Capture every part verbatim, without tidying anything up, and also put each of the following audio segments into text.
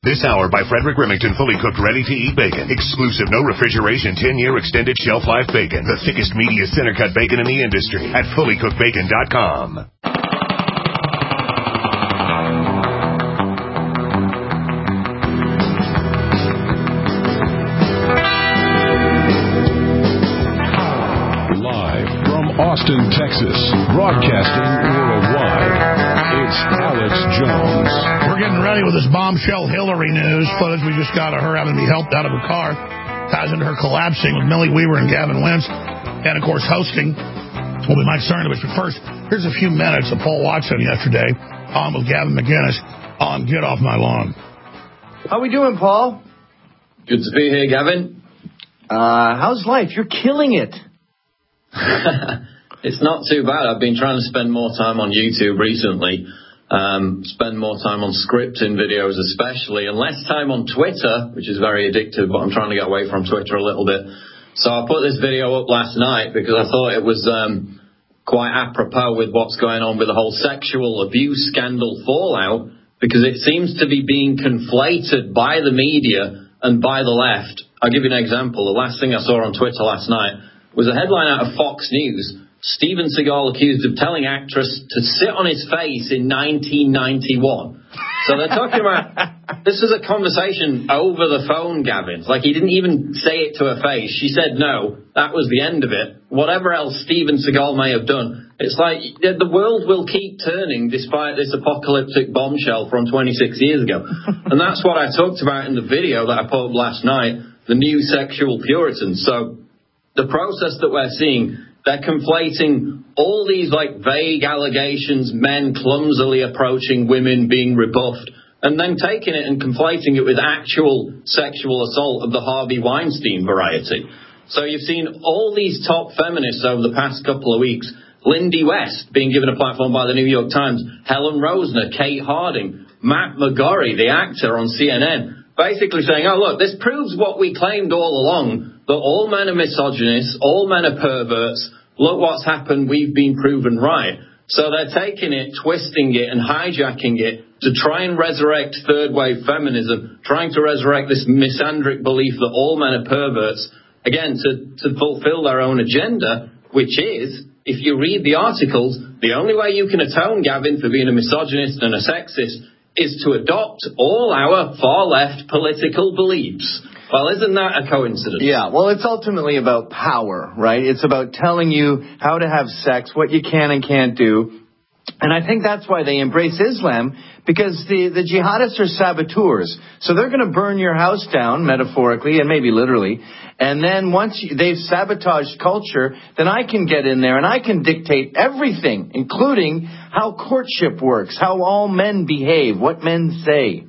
This hour by Frederick Remington, fully cooked, ready-to-eat bacon. Exclusive, no refrigeration, ten-year extended shelf life bacon. The thickest, meatiest, center-cut bacon in the industry at fully cooked bacon dot com. Live from Austin, Texas, broadcasting worldwide, it's Alex Jones. We're getting ready with this bombshell Hillary news footage we just got of her having to be helped out of a car. Ties into her collapsing with Millie Weaver and Gavin Wentz. And, of course, hosting will be Mike Cernovich. But first, here's a few minutes of Paul Watson yesterday on with Gavin McInnes on Get Off My Lawn. How we doing, Paul? Good to be here, Gavin. Uh, how's life? You're killing it. It's not too bad. I've been trying to spend more time on YouTube recently. Um, spend more time on scripting videos especially, and less time on Twitter, which is very addictive, but I'm trying to get away from Twitter a little bit. So I put this video up last night because I thought it was um, quite apropos with what's going on with the whole sexual abuse scandal fallout, because it seems to be being conflated by the media and by the left. I'll give you an example. The last thing I saw on Twitter last night was a headline out of Fox News. Steven Seagal accused of telling actress to sit on his face in nineteen ninety-one. So they're talking about, this is a conversation over the phone, Gavin. Like, he didn't even say it to her face. She said no. That was the end of it. Whatever else Steven Seagal may have done, it's like the world will keep turning despite this apocalyptic bombshell from twenty-six years ago. And that's what I talked about in the video that I put up last night, the new sexual Puritans. So the process that we're seeing, they're conflating all these, like, vague allegations, men clumsily approaching women being rebuffed, and then taking it and conflating it with actual sexual assault of the Harvey Weinstein variety. So you've seen all these top feminists over the past couple of weeks, Lindy West being given a platform by the New York Times, Helen Rosner, Kate Harding, Matt McGorry, the actor on C N N, basically saying, oh, look, this proves what we claimed all along, that all men are misogynists, all men are perverts. Look what's happened, we've been proven right. So they're taking it, twisting it, and hijacking it to try and resurrect third-wave feminism, trying to resurrect this misandric belief that all men are perverts, again, to, to fulfill their own agenda, which is, if you read the articles, the only way you can atone, Gavin, for being a misogynist and a sexist is to adopt all our far-left political beliefs. Well, isn't that a coincidence? Yeah, well, it's ultimately about power, right? It's about telling you how to have sex, what you can and can't do. And I think that's why they embrace Islam, because the, the jihadists are saboteurs. So they're going to burn your house down, metaphorically and maybe literally. And then once you, they've sabotaged culture, then I can get in there and I can dictate everything, including how courtship works, how all men behave, what men say.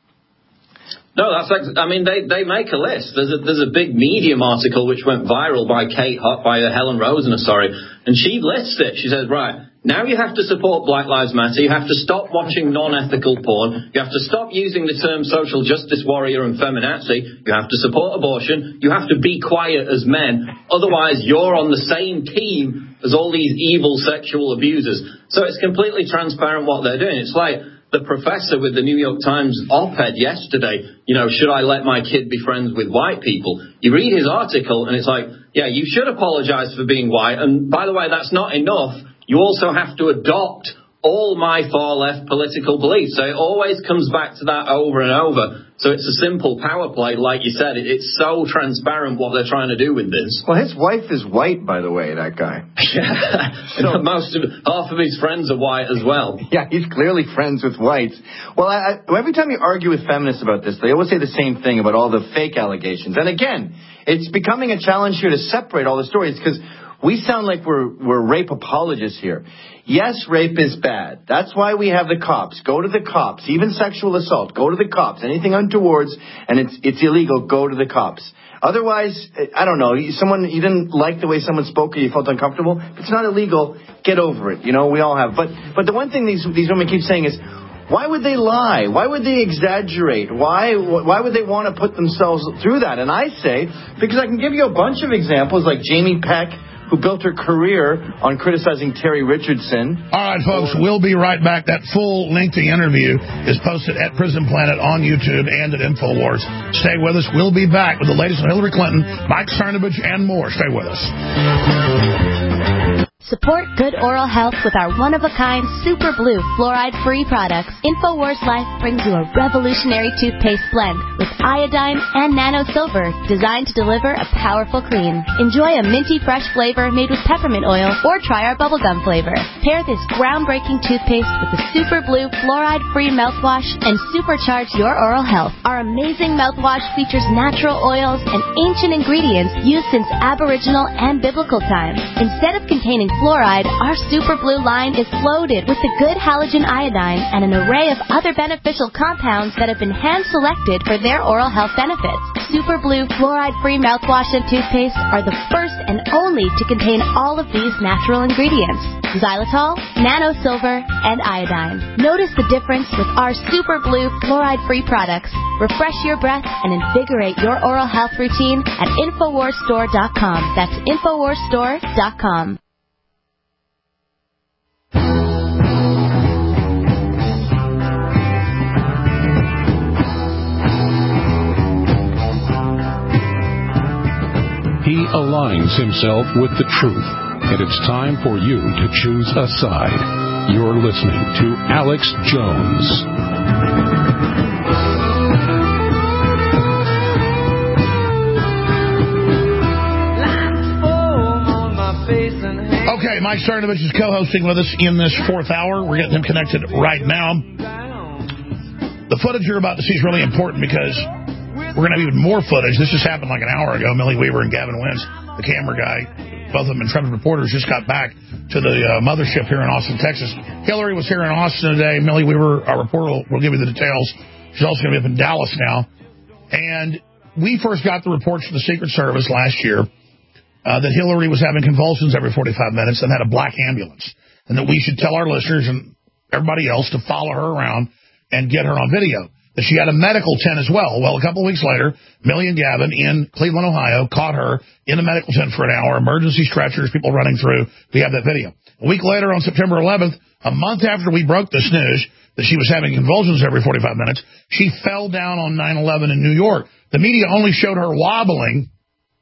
No, that's like, I mean, they, they make a list. There's a, there's a big Medium article which went viral by Kate, by Helen Rosner, sorry, and she lists it. She says, right, now you have to support Black Lives Matter. You have to stop watching non-ethical porn. You have to stop using the term social justice warrior and feminazi. You have to support abortion. You have to be quiet as men. Otherwise, you're on the same team as all these evil sexual abusers. So it's completely transparent what they're doing. It's like the professor with the New York Times op-ed yesterday, you know, should I let my kid be friends with white people? You read his article and it's like, yeah, you should apologize for being white. And by the way, that's not enough. You also have to adopt all my far-left political beliefs. So it always comes back to that over and over. So it's a simple power play, like you said. It's so transparent what they're trying to do with this. Well, his wife is white, by the way, that guy. Yeah, so, most of, half of his friends are white as well. Yeah, he's clearly friends with whites. Well, I, I, every time you argue with feminists about this, they always say the same thing about all the fake allegations. And again, it's becoming a challenge here to separate all the stories, because we sound like we're we're rape apologists here. Yes, rape is bad. That's why we have the cops. Go to the cops. Even sexual assault, go to the cops. Anything untowards and it's it's illegal, go to the cops. Otherwise, I don't know, someone, you didn't like the way someone spoke or you felt uncomfortable. If it's not illegal, get over it. You know, we all have. But but the one thing these these women keep saying is, why would they lie? Why would they exaggerate? Why why would they want to put themselves through that? And I say, because I can give you a bunch of examples like Jamie Peck, who built her career on criticizing Terry Richardson. All right, folks, we'll be right back. That full lengthy interview is posted at Prison Planet on YouTube and at InfoWars. Stay with us. We'll be back with the latest on Hillary Clinton, Mike Cernovich, and more. Stay with us. Support good oral health with our one-of-a-kind Super Blue fluoride-free products. InfoWars Life brings you a revolutionary toothpaste blend with iodine and nano silver designed to deliver a powerful clean. Enjoy a minty fresh flavor made with peppermint oil or try our bubblegum flavor. Pair this groundbreaking toothpaste with the Super Blue fluoride-free mouthwash and supercharge your oral health. Our amazing mouthwash features natural oils and ancient ingredients used since Aboriginal and biblical times. Instead of containing fluoride, our Super Blue line is loaded with the good halogen iodine and an array of other beneficial compounds that have been hand-selected for their oral health benefits. Super Blue fluoride-free mouthwash and toothpaste are the first and only to contain all of these natural ingredients: xylitol, nano silver, and iodine. Notice the difference with our Super Blue fluoride-free products. Refresh your breath and invigorate your oral health routine at Infowars Store dot com. That's Infowars Store dot com. He aligns himself with the truth, and it's time for you to choose a side. You're listening to Alex Jones. Okay, Mike Cernovich is co-hosting with us in this fourth hour. We're getting him connected right now. The footage you're about to see is really important because we're going to have even more footage. This just happened like an hour ago. Millie Weaver and Gavin Wentz, the camera guy, both of them intrepid reporters, just got back to the uh, mothership here in Austin, Texas. Hillary was here in Austin today. Millie Weaver, our reporter, will, will give you the details. She's also going to be up in Dallas now. And we first got the reports from the Secret Service last year uh, that Hillary was having convulsions every forty-five minutes and had a black ambulance. And that we should tell our listeners and everybody else to follow her around and get her on video. That she had a medical tent as well. Well, a couple of weeks later, Millie and Gavin in Cleveland, Ohio, caught her in a medical tent for an hour, emergency stretchers, people running through. We have that video. A week later, on September eleventh, a month after we broke this news that she was having convulsions every forty-five minutes, she fell down on nine eleven in New York. The media only showed her wobbling,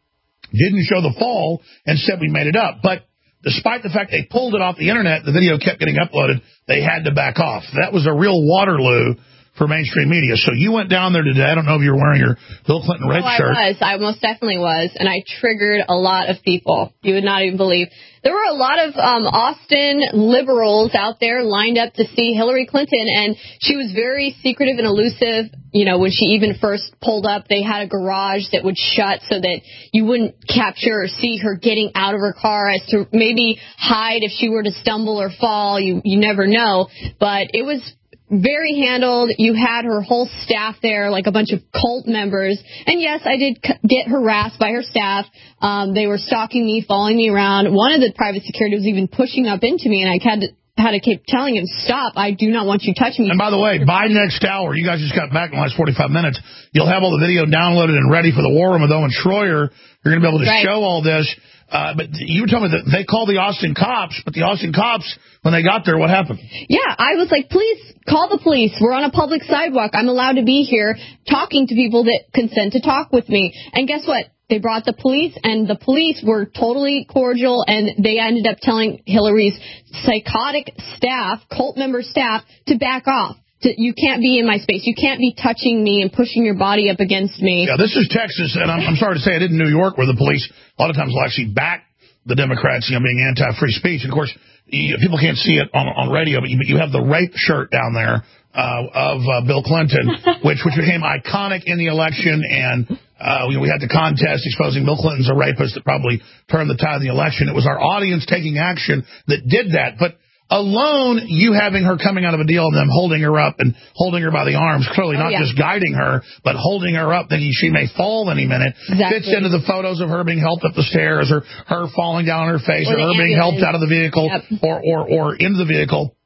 didn't show the fall, and said we made it up. But despite the fact they pulled it off the internet, the video kept getting uploaded, they had to back off. That was a real Waterloo for mainstream media. So you went down there today. I don't know if you were wearing your Bill Clinton red oh, shirt. I was. I most definitely was. And I triggered a lot of people. You would not even believe. There were a lot of um, Austin liberals out there lined up to see Hillary Clinton. And she was very secretive and elusive. You know, when she even first pulled up, they had a garage that would shut so that you wouldn't capture or see her getting out of her car, as to maybe hide if she were to stumble or fall. You, you never know. But it was very handled. You had her whole staff there, like a bunch of cult members. And yes, I did c- get harassed by her staff. Um, they were stalking me, following me around. One of the private security was even pushing up into me, and I had to, had to keep telling him, stop, I do not want you touching me. And by the way, by next hour, you guys just got back in the last forty-five minutes, you'll have all the video downloaded and ready for the War Room with Owen Schroyer. You're going to be able to right. show all this. Uh, but you were telling me that they called the Austin cops, but the Austin cops, when they got there, what happened? Yeah, I was like, please call the police. We're on a public sidewalk. I'm allowed to be here talking to people that consent to talk with me. And guess what? They brought the police, and the police were totally cordial, and they ended up telling Hillary's psychotic staff, cult member staff, to back off. To, you can't be in my space. You can't be touching me and pushing your body up against me. Yeah, this is Texas, and I'm, I'm sorry to say I did in New York, where the police a lot of times will actually back the Democrats, you know, being anti-free speech. And, of course, you, people can't see it on, on radio, but you, you have the rape shirt down there uh, of uh, Bill Clinton, which which became iconic in the election, and uh, we, we had the contest exposing Bill Clinton's a rapist that probably turned the tide of the election. It was our audience taking action that did that, but alone, you having her coming out of a deal and them holding her up and holding her by the arms, clearly not oh, yeah. just guiding her, but holding her up, thinking she may fall any minute, exactly. fits into the photos of her being helped up the stairs, or her falling down on her face, or, or her ambulance. being helped out of the vehicle, yep. or, or, or into the vehicle.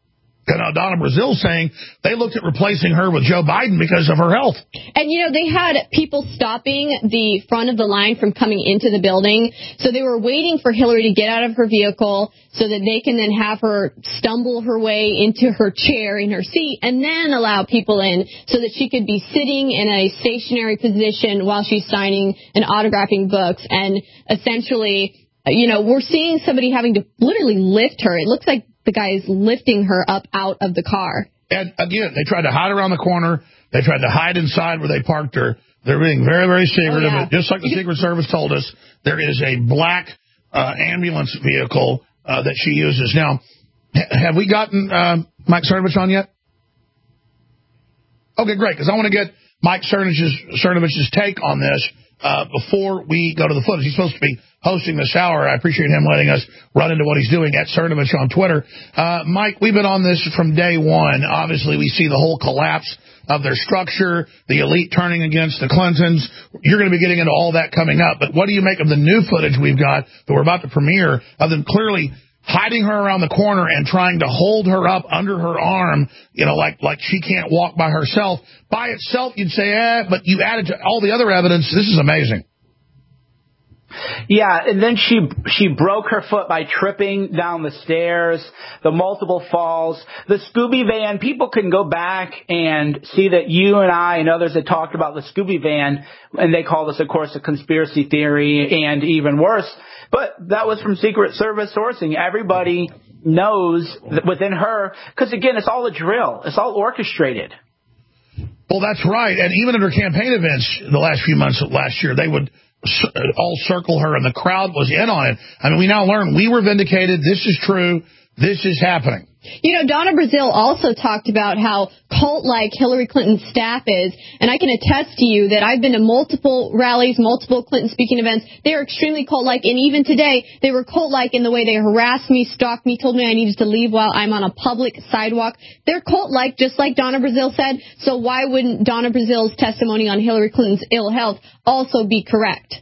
And uh, Donna Brazile saying they looked at replacing her with Joe Biden because of her health. And, you know, they had people stopping the front of the line from coming into the building. So they were waiting for Hillary to get out of her vehicle so that they can then have her stumble her way into her chair in her seat and then allow people in so that she could be sitting in a stationary position while she's signing and autographing books. And essentially, you know, we're seeing somebody having to literally lift her. It looks like the guy is lifting her up out of the car. And again, they tried to hide around the corner. They tried to hide inside where they parked her. They're being very, very secretive. Oh, yeah. Just like the Secret Service told us, there is a black uh, ambulance vehicle uh, that she uses. Now, have we gotten uh, Mike Cernovich on yet? Okay, great, because I want to get Mike Cernovich's, Cernovich's take on this uh, before we go to the footage. He's supposed to be hosting this hour. I appreciate him letting us run into what he's doing at Cernovich on Twitter. Uh, Mike, we've been on this from day one. Obviously, we see the whole collapse of their structure, the elite turning against the Clintons. You're going to be getting into all that coming up. But what do you make of the new footage we've got that we're about to premiere of them clearly hiding her around the corner and trying to hold her up under her arm, you know, like like she can't walk by herself? By itself, you'd say, eh, but you added to all the other evidence. This is amazing. Yeah, and then she she broke her foot by tripping down the stairs, the multiple falls, the Scooby van. People can go back and see that you and I and others had talked about the Scooby van, and they called this, of course, a conspiracy theory, and even worse. But that was from Secret Service sourcing. Everybody knows that within her, because, again, it's all a drill. It's all orchestrated. Well, that's right. And even at her campaign events the last few months of last year, they would all circle her, and the crowd was in on it. I mean, we now learn we were vindicated. This is true. This is happening. You know, Donna Brazile also talked about how cult-like Hillary Clinton's staff is, and I can attest to you that I've been to multiple rallies, multiple Clinton speaking events. They are extremely cult-like, and even today, they were cult-like in the way they harassed me, stalked me, told me I needed to leave while I'm on a public sidewalk. They're cult-like, just like Donna Brazile said, so why wouldn't Donna Brazile's testimony on Hillary Clinton's ill health also be correct?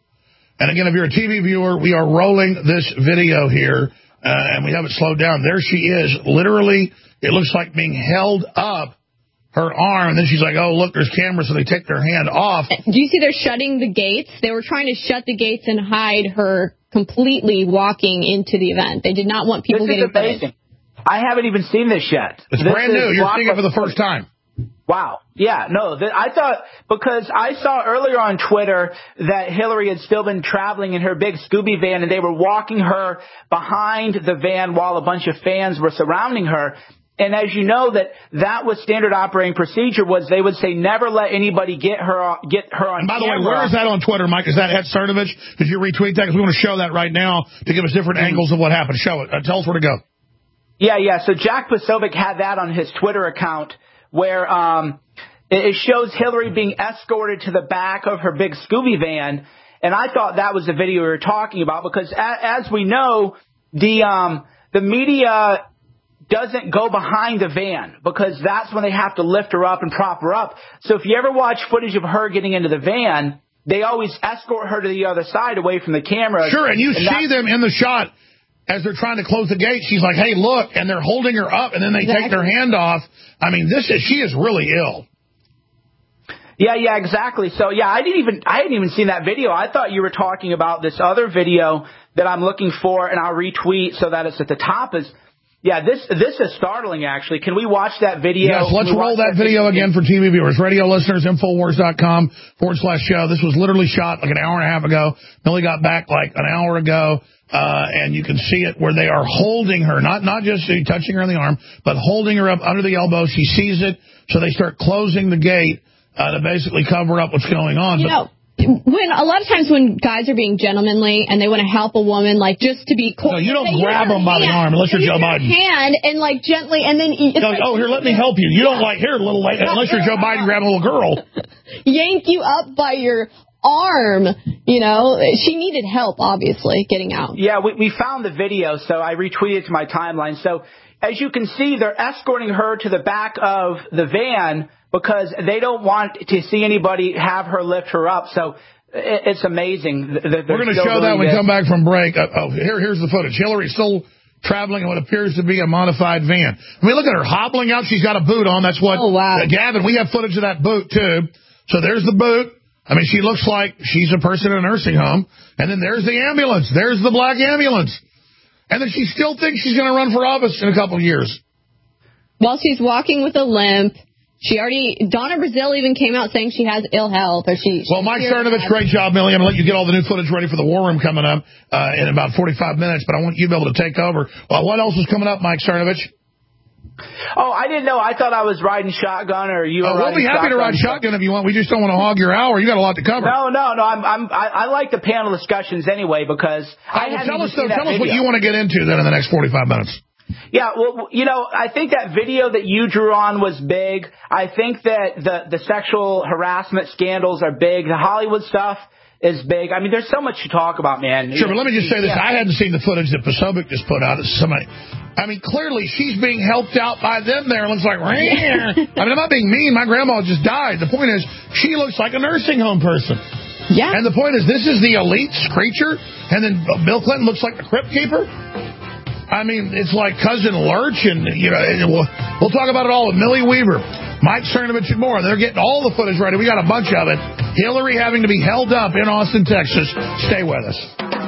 And again, if you're a T V viewer, we are rolling this video here. Uh, and we have it slowed down. There she is, literally, it looks like being held up, her arm, and then she's like, oh, look, there's cameras, so they take their hand off. Do you see they're shutting the gates? They were trying to shut the gates and hide her completely walking into the event. They did not want people this getting footage. I haven't even seen this yet. It's this brand new. You're seeing it for the first time. Wow. Yeah, no, th- I thought, because I saw earlier on Twitter that Hillary had still been traveling in her big Scooby van, and they were walking her behind the van while a bunch of fans were surrounding her. And as you know, that that was standard operating procedure, was they would say never let anybody get her get her on And by camera. the way, where is that on Twitter, Mike? Is that at Cernovich? Did you retweet that? Because we want to show that right now to give us different mm-hmm. angles of what happened. Show it. Uh, tell us where to go. Yeah, yeah. So Jack Posobiec had that on his Twitter account, where um, it shows Hillary being escorted to the back of her big Scooby van. And I thought that was the video we were talking about, because as we know, the um, the media doesn't go behind the van, because that's when they have to lift her up and prop her up. So if you ever watch footage of her getting into the van, they always escort her to the other side away from the camera. Sure, and you and see them in the shot. As they're trying to close the gate, she's like, hey, look, and they're holding her up, and then they exactly. take their hand off. I mean, this is she is really ill. Yeah, yeah, exactly. So, yeah, I didn't even I hadn't even seen that video. I thought you were talking about this other video that I'm looking for, and I'll retweet so that it's at the top. Is Yeah, this this is startling, actually. Can we watch that video? Yes, let's roll that, that video again for T V viewers. Radio listeners, Infowars.com forward slash show. This was literally shot like an hour and a half ago. Millie got back like an hour ago. Uh, and you can see it where they are holding her, not not just touching her on the arm, but holding her up under the elbow. She sees it, so they start closing the gate uh, to basically cover up what's going on. You know, when a lot of times when guys are being gentlemanly and they want to help a woman, like just to be cool. No, you don't grab them by the arm unless you're Joe Biden. Hand and like gently, and then it's no, like, oh, here, let me help you. You don't like here, little lady, unless you're Joe Biden, grab a little girl. Yank you up by your arm, you know. She needed help, obviously, getting out. Yeah, we, we found the video, so I retweeted it to my timeline. So as you can see, they're escorting her to the back of the van because they don't want to see anybody have her lift her up. So it, it's amazing. They're We're going to show that when we come back from break. Uh, oh, here, here's the footage. Hillary's still traveling in what appears to be a modified van. I mean, look at her hobbling out. She's got a boot on. That's what, oh, wow. uh, Gavin, we have footage of that boot, too. So there's the boot. I mean, she looks like she's a person in a nursing home. And then there's the ambulance. There's the black ambulance. And then she still thinks she's going to run for office in a couple of years. While she's walking with a limp. She already, Donna Brazile even came out saying she has ill health. Or she. Well, Mike Cernovich, great job, Millie. I'm going to let you get all the new footage ready for the War Room coming up uh, in about forty-five minutes, but I want you to be able to take over. Well, what else is coming up, Mike Cernovich? Oh, I didn't know. I thought I was riding shotgun, or you were uh, riding We'll be happy shotgun. to ride shotgun if you want. We just don't want to hog your hour. You got a lot to cover. No, no, no. I'm, I'm, I, I like the panel discussions anyway because I well, haven't tell even us, seen Tell that us what video. you want to get into then in the next forty-five minutes. Yeah, well, you know, I think that video that you drew on was big. I think that the, the sexual harassment scandals are big. The Hollywood stuff is big. I mean, there's so much to talk about, man. Sure, but let me just say this. Yeah. I hadn't seen the footage that Posobiec just put out. It's somebody. I mean, clearly she's being helped out by them there. It looks like, I mean, I'm not being mean. My grandma just died. The point is, she looks like a nursing home person. Yeah. And the point is, this is the elite screecher, and then Bill Clinton looks like the crypt keeper. I mean, it's like Cousin Lurch, and, you know, we'll, we'll talk about it all with Millie Weaver, Mike Cernovich, and more. They're getting all the footage ready. We got a bunch of it. Hillary having to be held up in Austin, Texas. Stay with us.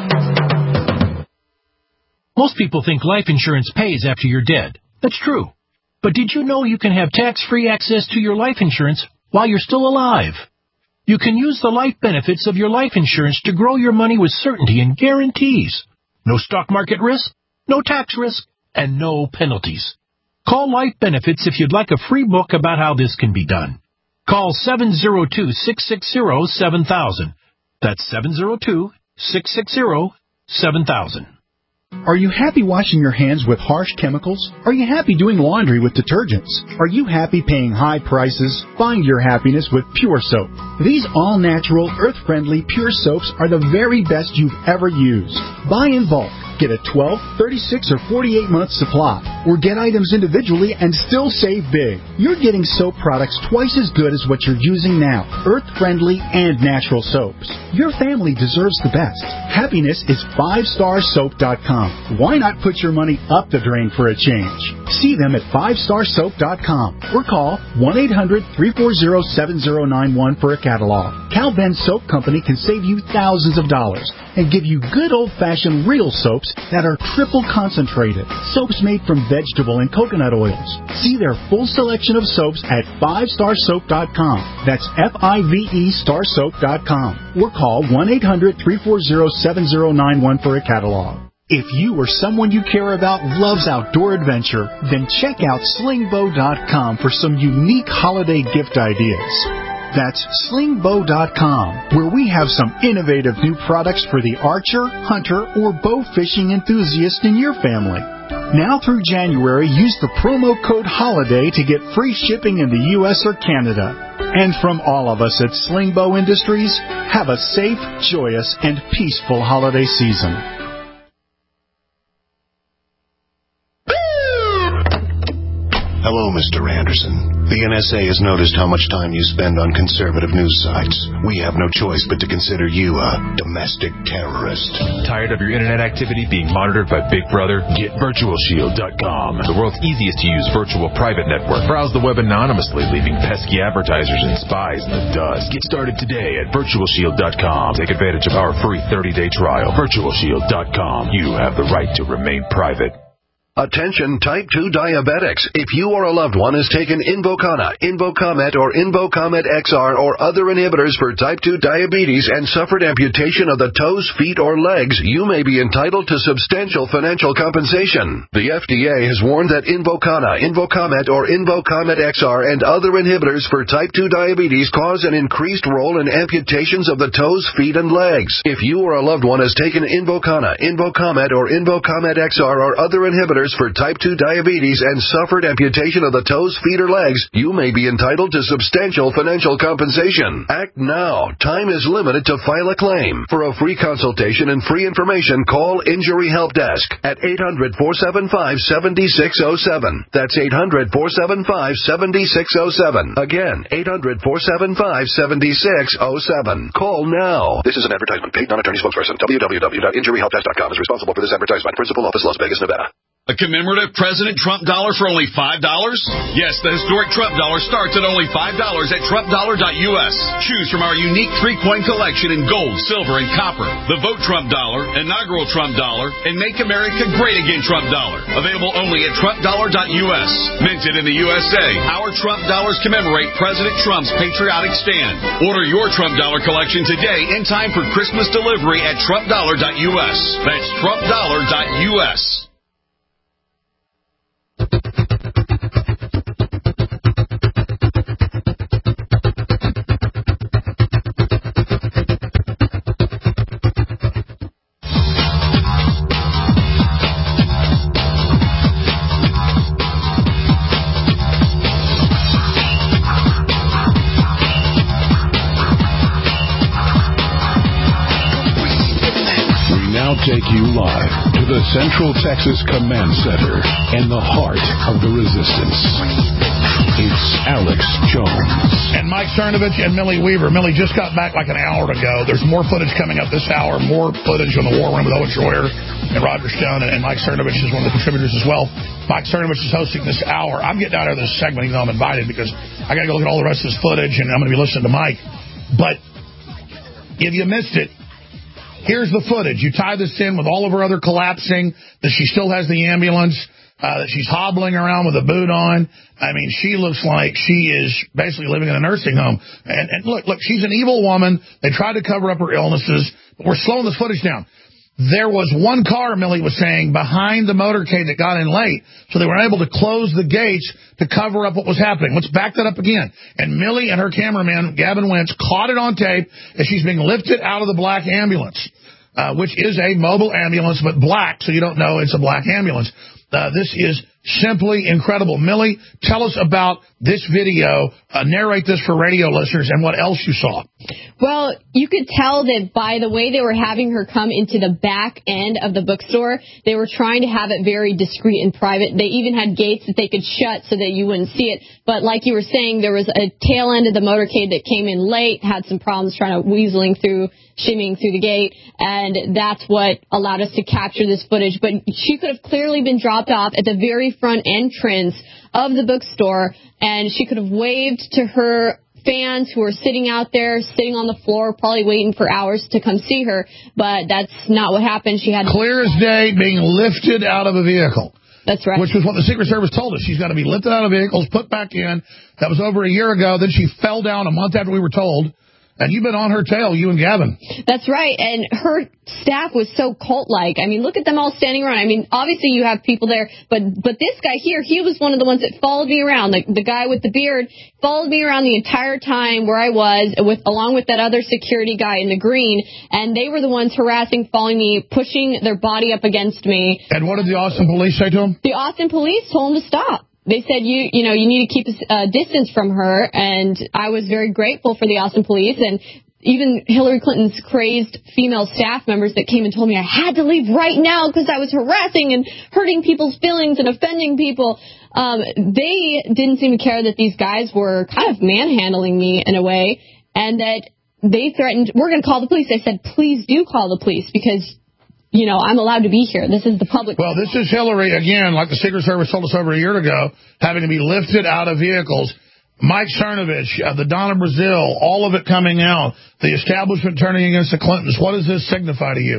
Most people think life insurance pays after you're dead. That's true. But did you know you can have tax-free access to your life insurance while you're still alive? You can use the life benefits of your life insurance to grow your money with certainty and guarantees. No stock market risk, no tax risk, and no penalties. Call Life Benefits if you'd like a free book about how this can be done. Call seven oh two, six six zero, seven thousand. That's seven oh two, six six zero, seven thousand. Are you happy washing your hands with harsh chemicals? Are you happy doing laundry with detergents? Are you happy paying high prices? Find your happiness with Pure Soap. These all-natural, earth-friendly Pure Soaps are the very best you've ever used. Buy in bulk. Get a twelve, thirty-six, or forty-eight month supply, or get items individually and still save big. You're getting soap products twice as good as what you're using now, earth-friendly and natural soaps. Your family deserves the best. Happiness is five star soap dot com. Why not put your money up the drain for a change? See them at five star soap dot com or call one eight hundred, three four zero, seven zero nine one for a catalog. Cal Ben Soap Company can save you thousands of dollars and give you good old-fashioned real soaps that are triple concentrated. Soaps made from vegetable and coconut oils. See their full selection of soaps at five star soap dot com. That's F I V E star soap dot com. Or call one eight hundred, three four zero, seven zero nine one for a catalog. If you or someone you care about loves outdoor adventure, then check out sling bow dot com for some unique holiday gift ideas. That's sling bow dot com, where we have some innovative new products for the archer, hunter, or bow fishing enthusiast in your family. Now through January, use the promo code HOLIDAY to get free shipping in the U S or Canada. And from all of us at Sling Bow Industries, have a safe, joyous, and peaceful holiday season. Hello, Mister Anderson. The N S A has noticed how much time you spend on conservative news sites. We have no choice but to consider you a domestic terrorist. Tired of your internet activity being monitored by Big Brother? Get Virtual Shield dot com, the world's easiest to use virtual private network. Browse the web anonymously, leaving pesky advertisers and spies in the dust. Get started today at Virtual Shield dot com. Take advantage of our free thirty day trial. Virtual Shield dot com. You have the right to remain private. Attention type two diabetics. If you or a loved one has taken Invokana, Invokamet, or Invokamet X R or other inhibitors for type two diabetes and suffered amputation of the toes, feet, or legs, you may be entitled to substantial financial compensation. The F D A has warned that Invokana, Invokamet, or Invokamet X R and other inhibitors for type two diabetes cause an increased role in amputations of the toes, feet, and legs. If you or a loved one has taken Invokana, Invokamet, or Invokamet X R or other inhibitors for type two diabetes and suffered amputation of the toes, feet, or legs, you may be entitled to substantial financial compensation. Act now. Time is limited to file a claim. For a free consultation and free information, call Injury Help Desk at eight hundred, four seven five, seven six zero seven. That's eight hundred, four seven five, seven six zero seven. Again, eight hundred, four seven five, seven six zero seven. Call now. This is an advertisement. Paid non-attorney spokesperson. w w w dot injury help desk dot com is responsible for this advertisement. Principal office, Las Vegas, Nevada. A commemorative President Trump dollar for only five dollars? Yes, the historic Trump dollar starts at only five dollars at trump dollar dot U S. Choose from our unique three-coin collection in gold, silver, and copper. The Vote Trump dollar, inaugural Trump dollar, and Make America Great Again Trump dollar. Available only at trump dollar dot U S. Minted in the U S A, our Trump dollars commemorate President Trump's patriotic stand. Order your Trump dollar collection today in time for Christmas delivery at trump dollar dot U S. That's trump dollar dot U S. Take you live to the Central Texas Command Center in the heart of the resistance. It's Alex Jones. And Mike Cernovich and Millie Weaver. Millie just got back like an hour ago. There's more footage coming up this hour, more footage on the War Room with Owen Schroyer and Roger Stone, and Mike Cernovich is one of the contributors as well. Mike Cernovich is hosting this hour. I'm getting out of this segment, even though I'm invited, because I got to go look at all the rest of this footage, and I'm going to be listening to Mike. But if you missed it, here's the footage. You tie this in with all of her other collapsing, that she still has the ambulance, uh, that she's hobbling around with a boot on. I mean, she looks like she is basically living in a nursing home. And, and look, look, she's an evil woman. They tried to cover up her illnesses. But we're slowing this footage down. There was one car, Millie was saying, behind the motorcade that got in late, so they were able to close the gates to cover up what was happening. Let's back that up again. And Millie and her cameraman, Gavin Wentz, caught it on tape as she's being lifted out of the black ambulance, uh, which is a mobile ambulance, but black, so you don't know it's a black ambulance. Uh, this is simply incredible. Millie, tell us about this video. Uh, narrate this for radio listeners and what else you saw. Well, you could tell that by the way they were having her come into the back end of the bookstore, they were trying to have it very discreet and private. They even had gates that they could shut so that you wouldn't see it. But like you were saying, there was a tail end of the motorcade that came in late, had some problems trying to weaseling through, shimmying through the gate, and that's what allowed us to capture this footage. But she could have clearly been dropped off at the very front entrance of the bookstore, and she could have waved to her fans who were sitting out there, sitting on the floor, probably waiting for hours to come see her, but that's not what happened. She had clear as day being lifted out of a vehicle. That's right. Which was what the Secret Service told us. She's got to be lifted out of vehicles, put back in. That was over a year ago. Then she fell down a month after we were told. And you've been on her tail, you and Gavin. That's right. And her staff was so cult-like. I mean, look at them all standing around. I mean, obviously you have people there, but but this guy here, he was one of the ones that followed me around. The, the guy with the beard followed me around the entire time where I was, with along with that other security guy in the green. And they were the ones harassing, following me, pushing their body up against me. And what did the Austin police say to him? The Austin police told him to stop. They said, you you know, you need to keep a uh, distance from her, and I was very grateful for the Austin police, and even Hillary Clinton's crazed female staff members that came and told me I had to leave right now because I was harassing and hurting people's feelings and offending people. Um, they didn't seem to care that these guys were kind of manhandling me in a way, and that they threatened, we're going to call the police. I said, please do call the police, because you know, I'm allowed to be here. This is the public. Well, this is Hillary, again, like the Secret Service told us over a year ago, having to be lifted out of vehicles. Mike Cernovich, uh, the Donna Brazile, all of it coming out, the establishment turning against the Clintons. What does this signify to you?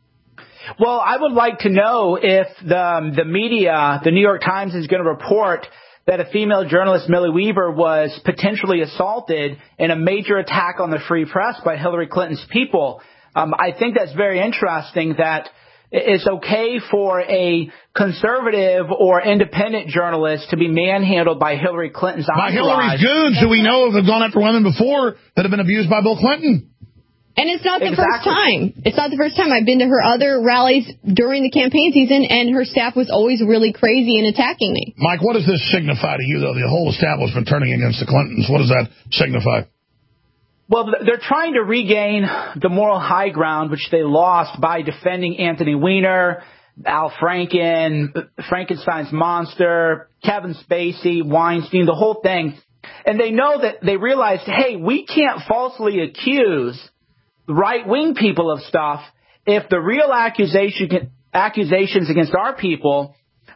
Well, I would like to know if the, um, the media, the New York Times, is going to report that a female journalist, Millie Weaver, was potentially assaulted in a major attack on the free press by Hillary Clinton's people. Um, I think that's very interesting that it's okay for a conservative or independent journalist to be manhandled by Hillary Clinton's By entourage. Hillary's goons, who we know have gone after women before that have been abused by Bill Clinton. And it's not the Exactly. first time. It's not the first time. I've been to her other rallies during the campaign season, and her staff was always really crazy and attacking me. Mike, what does this signify to you, though, the whole establishment turning against the Clintons? What does that signify? Well, they're trying to regain the moral high ground, which they lost by defending Anthony Weiner, Al Franken, Frankenstein's monster, Kevin Spacey, Weinstein, the whole thing. And they know that they realized, hey, we can't falsely accuse right-wing people of stuff if the real accusation, accusations against our people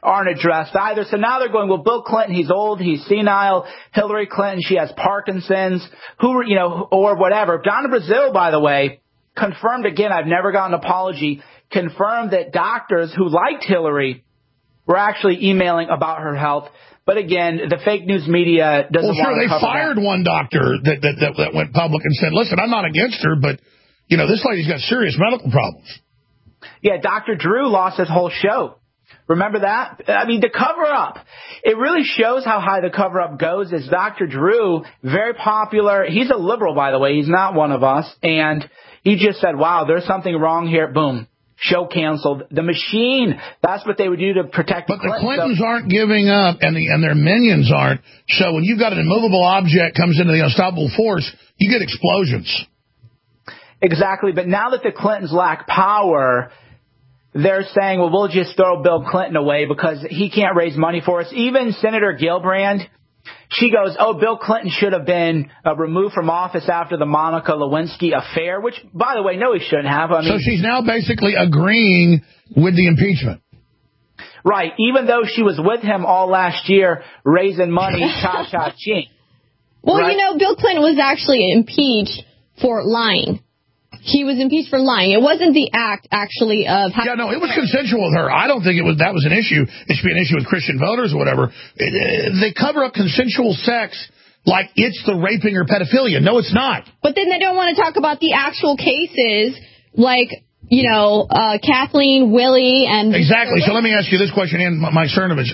aren't addressed either. So now they're going, well, Bill Clinton, he's old, he's senile. Hillary Clinton, she has Parkinson's, who, you know, or whatever. Donna Brazile, by the way, confirmed again, I've never gotten an apology, confirmed that doctors who liked Hillary were actually emailing about her health. But again, the fake news media doesn't well, sure, want to cover they fired that. one doctor that, that, that, that went public and said, listen, I'm not against her, but, you know, this lady's got serious medical problems. Yeah, Doctor Drew lost his whole show. Remember that? I mean, the cover-up, it really shows how high the cover-up goes. Is Doctor Drew, very popular. He's a liberal, by the way. He's not one of us. And he just said, wow, there's something wrong here. Boom. Show canceled. The machine, that's what they would do to protect But the the Clintons. Clintons aren't giving up, and the and their minions aren't. So when you've got an immovable object comes into the unstoppable force, you get explosions. Exactly. But now that the Clintons lack power, they're saying, well, we'll just throw Bill Clinton away because he can't raise money for us. Even Senator Gillibrand, she goes, oh, Bill Clinton should have been uh, removed from office after the Monica Lewinsky affair, which, by the way, no, he shouldn't have. I mean, so she's now basically agreeing with the impeachment. Right. Even though she was with him all last year raising money, cha-cha-ching. Well, right? you know, Bill Clinton was actually impeached for lying. He was impeached for lying. It wasn't the act, actually, of... Yeah, no, it was consensual with her. I don't think it was that was an issue. It should be an issue with Christian voters or whatever. They cover up consensual sex like it's the raping or pedophilia. No, it's not. But then they don't want to talk about the actual cases, like, you know, uh, Kathleen, Willie, and... Exactly. So let me ask you this question, and Mike Cernovich.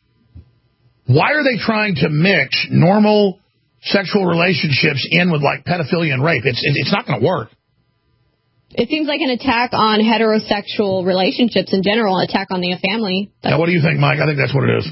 Why are they trying to mix normal sexual relationships in with, like, pedophilia and rape? It's, it's not going to work. It seems like an attack on heterosexual relationships in general, an attack on the family. Now, what do you think, Mike? I think that's what it is.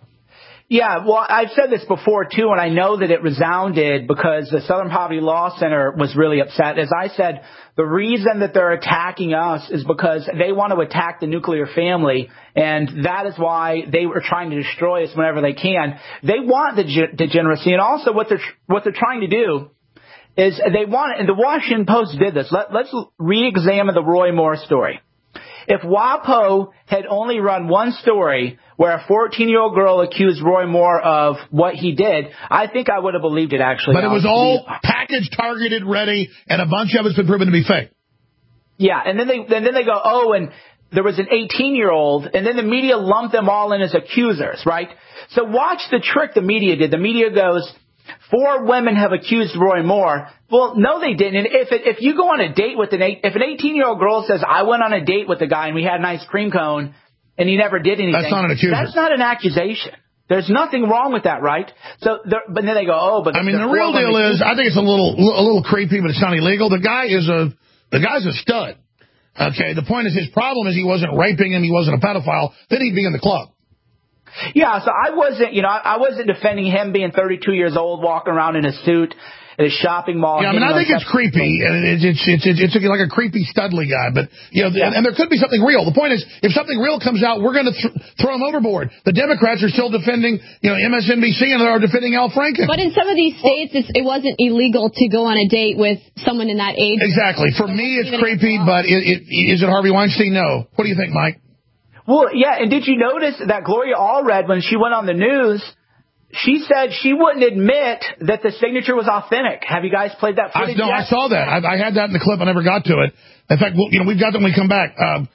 Yeah, well, I've said this before, too, and I know that it resounded because the Southern Poverty Law Center was really upset. As I said, the reason that they're attacking us is because they want to attack the nuclear family, and that is why they were trying to destroy us whenever they can. They want the ge- degeneracy, and also what they're, what they're trying to do is they want, and the Washington Post did this. Let, let's re-examine the Roy Moore story. If WAPO had only run one story where a fourteen-year-old girl accused Roy Moore of what he did, I think I would have believed it, actually. But it was all packaged, targeted, ready, and a bunch of it's been proven to be fake. Yeah, and then they and then they go, oh, and there was an eighteen-year-old, and then the media lumped them all in as accusers, right? So watch the trick the media did. The media goes, four women have accused Roy Moore. Well, no, they didn't. And if it, if you go on a date with an eight, if an eighteen-year-old girl says, I went on a date with a guy and we had an ice cream cone and he never did anything. That's not an accusation. That's not an accusation. There's nothing wrong with that, right? So, but then they go, oh, but I mean, the real deal is, I think it's a little, a little creepy, but it's not illegal. The guy is a, the guy's a stud. Okay. The point is, his problem is he wasn't raping him. He wasn't a pedophile. Then he'd be in the club. Yeah, so I wasn't, you know, I wasn't defending him being thirty-two years old, walking around in a suit at a shopping mall. Yeah, I mean, I think it's creepy, and it's it's it's it's, it's like a creepy Studley guy. But you know, yeah. and, and there could be something real. The point is, if something real comes out, we're going to th- throw him overboard. The Democrats are still defending, you know, M S N B C, and they're defending Al Franken. But in some of these states, it's, it wasn't illegal to go on a date with someone in that age. Exactly. For me, it's creepy, but it, it, is it Harvey Weinstein? No. What do you think, Mike? Well, yeah, and did you notice that Gloria Allred, when she went on the news, she said she wouldn't admit that the signature was authentic. Have you guys played that footage I, no, yet? I saw that. I, I had that in the clip. I never got to it. In fact, well, you know, we've got them when we come back. Uh,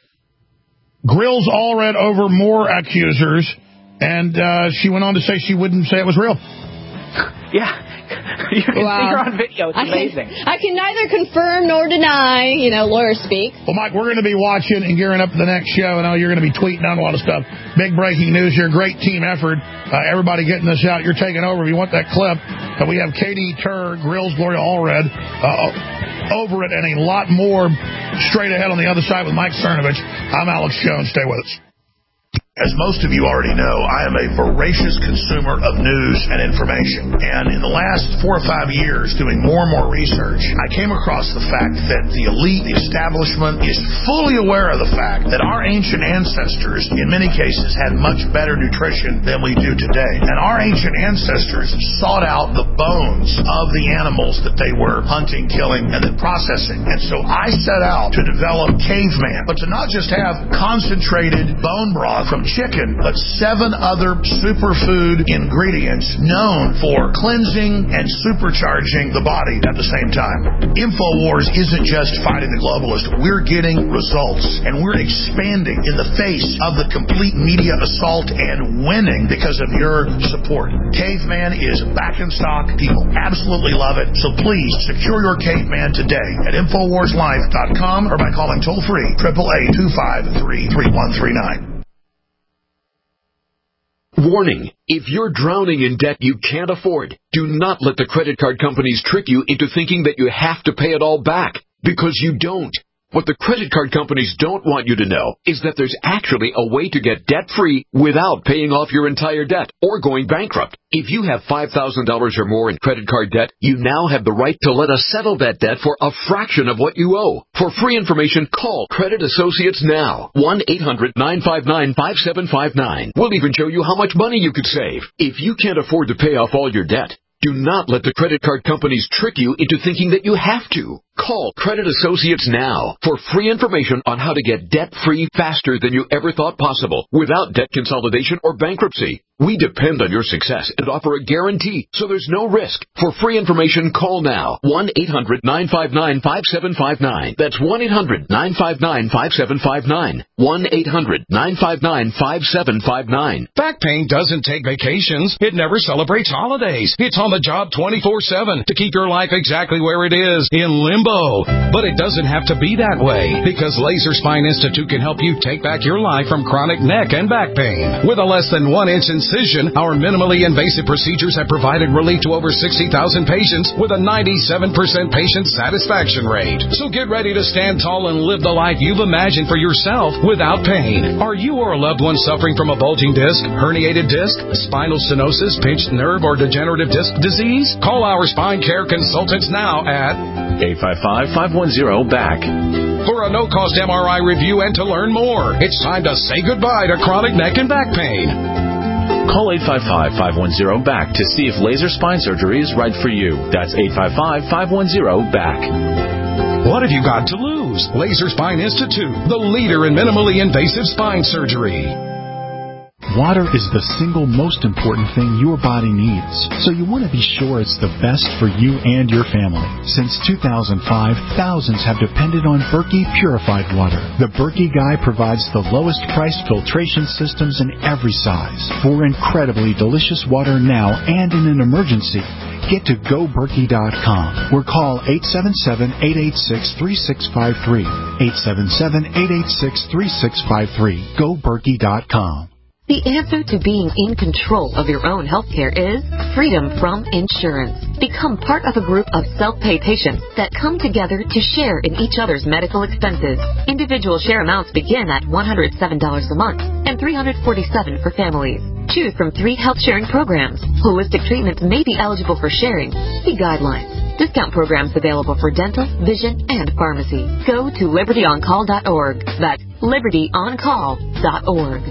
Grills Allred over more accusers, and uh, she went on to say she wouldn't say it was real. Yeah. You can wow. see her on video. It's I amazing. Can, I can neither confirm nor deny, you know, lawyer speak. Well, Mike, we're going to be watching and gearing up for the next show. I know you're going to be tweeting out a lot of stuff. Big breaking news here. Great team effort. Uh, everybody getting this out. You're taking over. If you want that clip, uh, we have Katie Tur, Grills, Gloria Allred uh, over it, and a lot more straight ahead on the other side with Mike Cernovich. I'm Alex Jones. Stay with us. As most of you already know, I am a voracious consumer of news and information. And in the last four or five years, doing more and more research, I came across the fact that the elite, the establishment, is fully aware of the fact that our ancient ancestors, in many cases, had much better nutrition than we do today. And our ancient ancestors sought out the bones of the animals that they were hunting, killing, and then processing. And so I set out to develop Caveman, but to not just have concentrated bone broth from chicken, but seven other superfood ingredients known for cleansing and supercharging the body at the same time. InfoWars isn't just fighting the globalists. We're getting results, and we're expanding in the face of the complete media assault and winning because of your support. Caveman is back in stock. People absolutely love it. So please secure your Caveman today at Infowars Life dot com or by calling toll-free eight eight eight, two five three, three one three nine. Warning, if you're drowning in debt you can't afford, do not let the credit card companies trick you into thinking that you have to pay it all back, because you don't. What the credit card companies don't want you to know is that there's actually a way to get debt-free without paying off your entire debt or going bankrupt. If you have five thousand dollars or more in credit card debt, you now have the right to let us settle that debt for a fraction of what you owe. For free information, call Credit Associates now. one eight hundred, nine five nine, five seven five nine. We'll even show you how much money you could save. If you can't afford to pay off all your debt, do not let the credit card companies trick you into thinking that you have to. Call Credit Associates now for free information on how to get debt-free faster than you ever thought possible without debt consolidation or bankruptcy. We depend on your success and offer a guarantee, so there's no risk. For free information, call now. one eight hundred, nine five nine, five seven five nine. That's one eight hundred, nine five nine, five seven five nine. one eight hundred, nine five nine, five seven five nine. Back pain doesn't take vacations. It never celebrates holidays. It's on the job twenty-four seven to keep your life exactly where it is, in limbo. But it doesn't have to be that way, because Laser Spine Institute can help you take back your life from chronic neck and back pain. With a less than one inch incision, our minimally invasive procedures have provided relief to over sixty thousand patients with a ninety-seven percent patient satisfaction rate. So get ready to stand tall and live the life you've imagined for yourself without pain. Are you or a loved one suffering from a bulging disc, herniated disc, spinal stenosis, pinched nerve, or degenerative disc disease? Call our spine care consultants now at eight five five, five one zero, B A C. For a no-cost M R I review and to learn more. It's time to say goodbye to chronic neck and back pain. Call eight five five, five one zero, B A C to see if laser spine surgery is right for you. That's eight five five, five one zero, B A C. What have you got to lose? Laser Spine Institute, the leader in minimally invasive spine surgery. Water is the single most important thing your body needs, so you want to be sure it's the best for you and your family. Since two thousand five, thousands have depended on Berkey purified water. The Berkey Guy provides the lowest priced filtration systems in every size for incredibly delicious water now and in an emergency. Get to go berkey dot com or call eight seven seven, eight eight six, three six five three. eight seven seven, eight eight six, three six five three. go berkey dot com. The answer to being in control of your own healthcare is freedom from insurance. Become part of a group of self-pay patients that come together to share in each other's medical expenses. Individual share amounts begin at one hundred seven dollars a month and three hundred forty-seven dollars for families. Choose from three health sharing programs. Holistic treatments may be eligible for sharing. See guidelines. Discount programs available for dental, vision, and pharmacy. Go to liberty on call dot org. That's liberty on call dot org.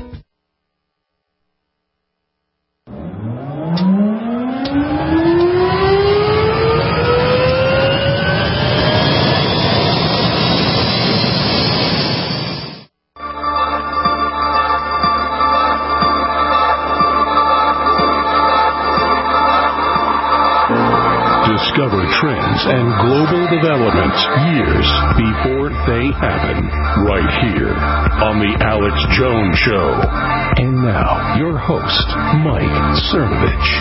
Discover trends and global developments years before they happen, right here on The Alex Jones Show. And now, your host, Mike Cernovich.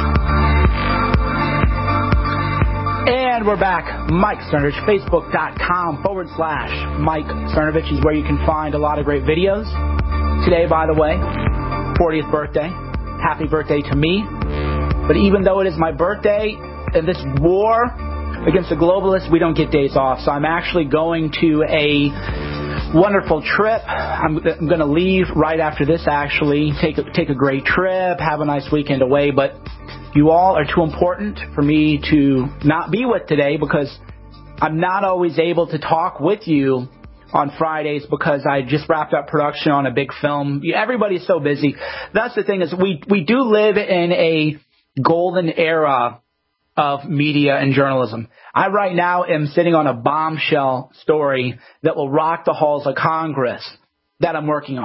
And we're back. Mike Cernovich, Facebook.com forward slash Mike Cernovich is where you can find a lot of great videos. Today, by the way, fortieth birthday. Happy birthday to me. But even though it is my birthday, in this war against the globalists, we don't get days off. So I'm actually going to a wonderful trip. I'm, I'm going to leave right after this, actually. Take a, take a great trip, have a nice weekend away. But you all are too important for me to not be with today, because I'm not always able to talk with you on Fridays because I just wrapped up production on a big film. Everybody's so busy. That's the thing, is we, we do live in a golden era of media and journalism. I right now am sitting on a bombshell story that will rock the halls of Congress that I'm working on.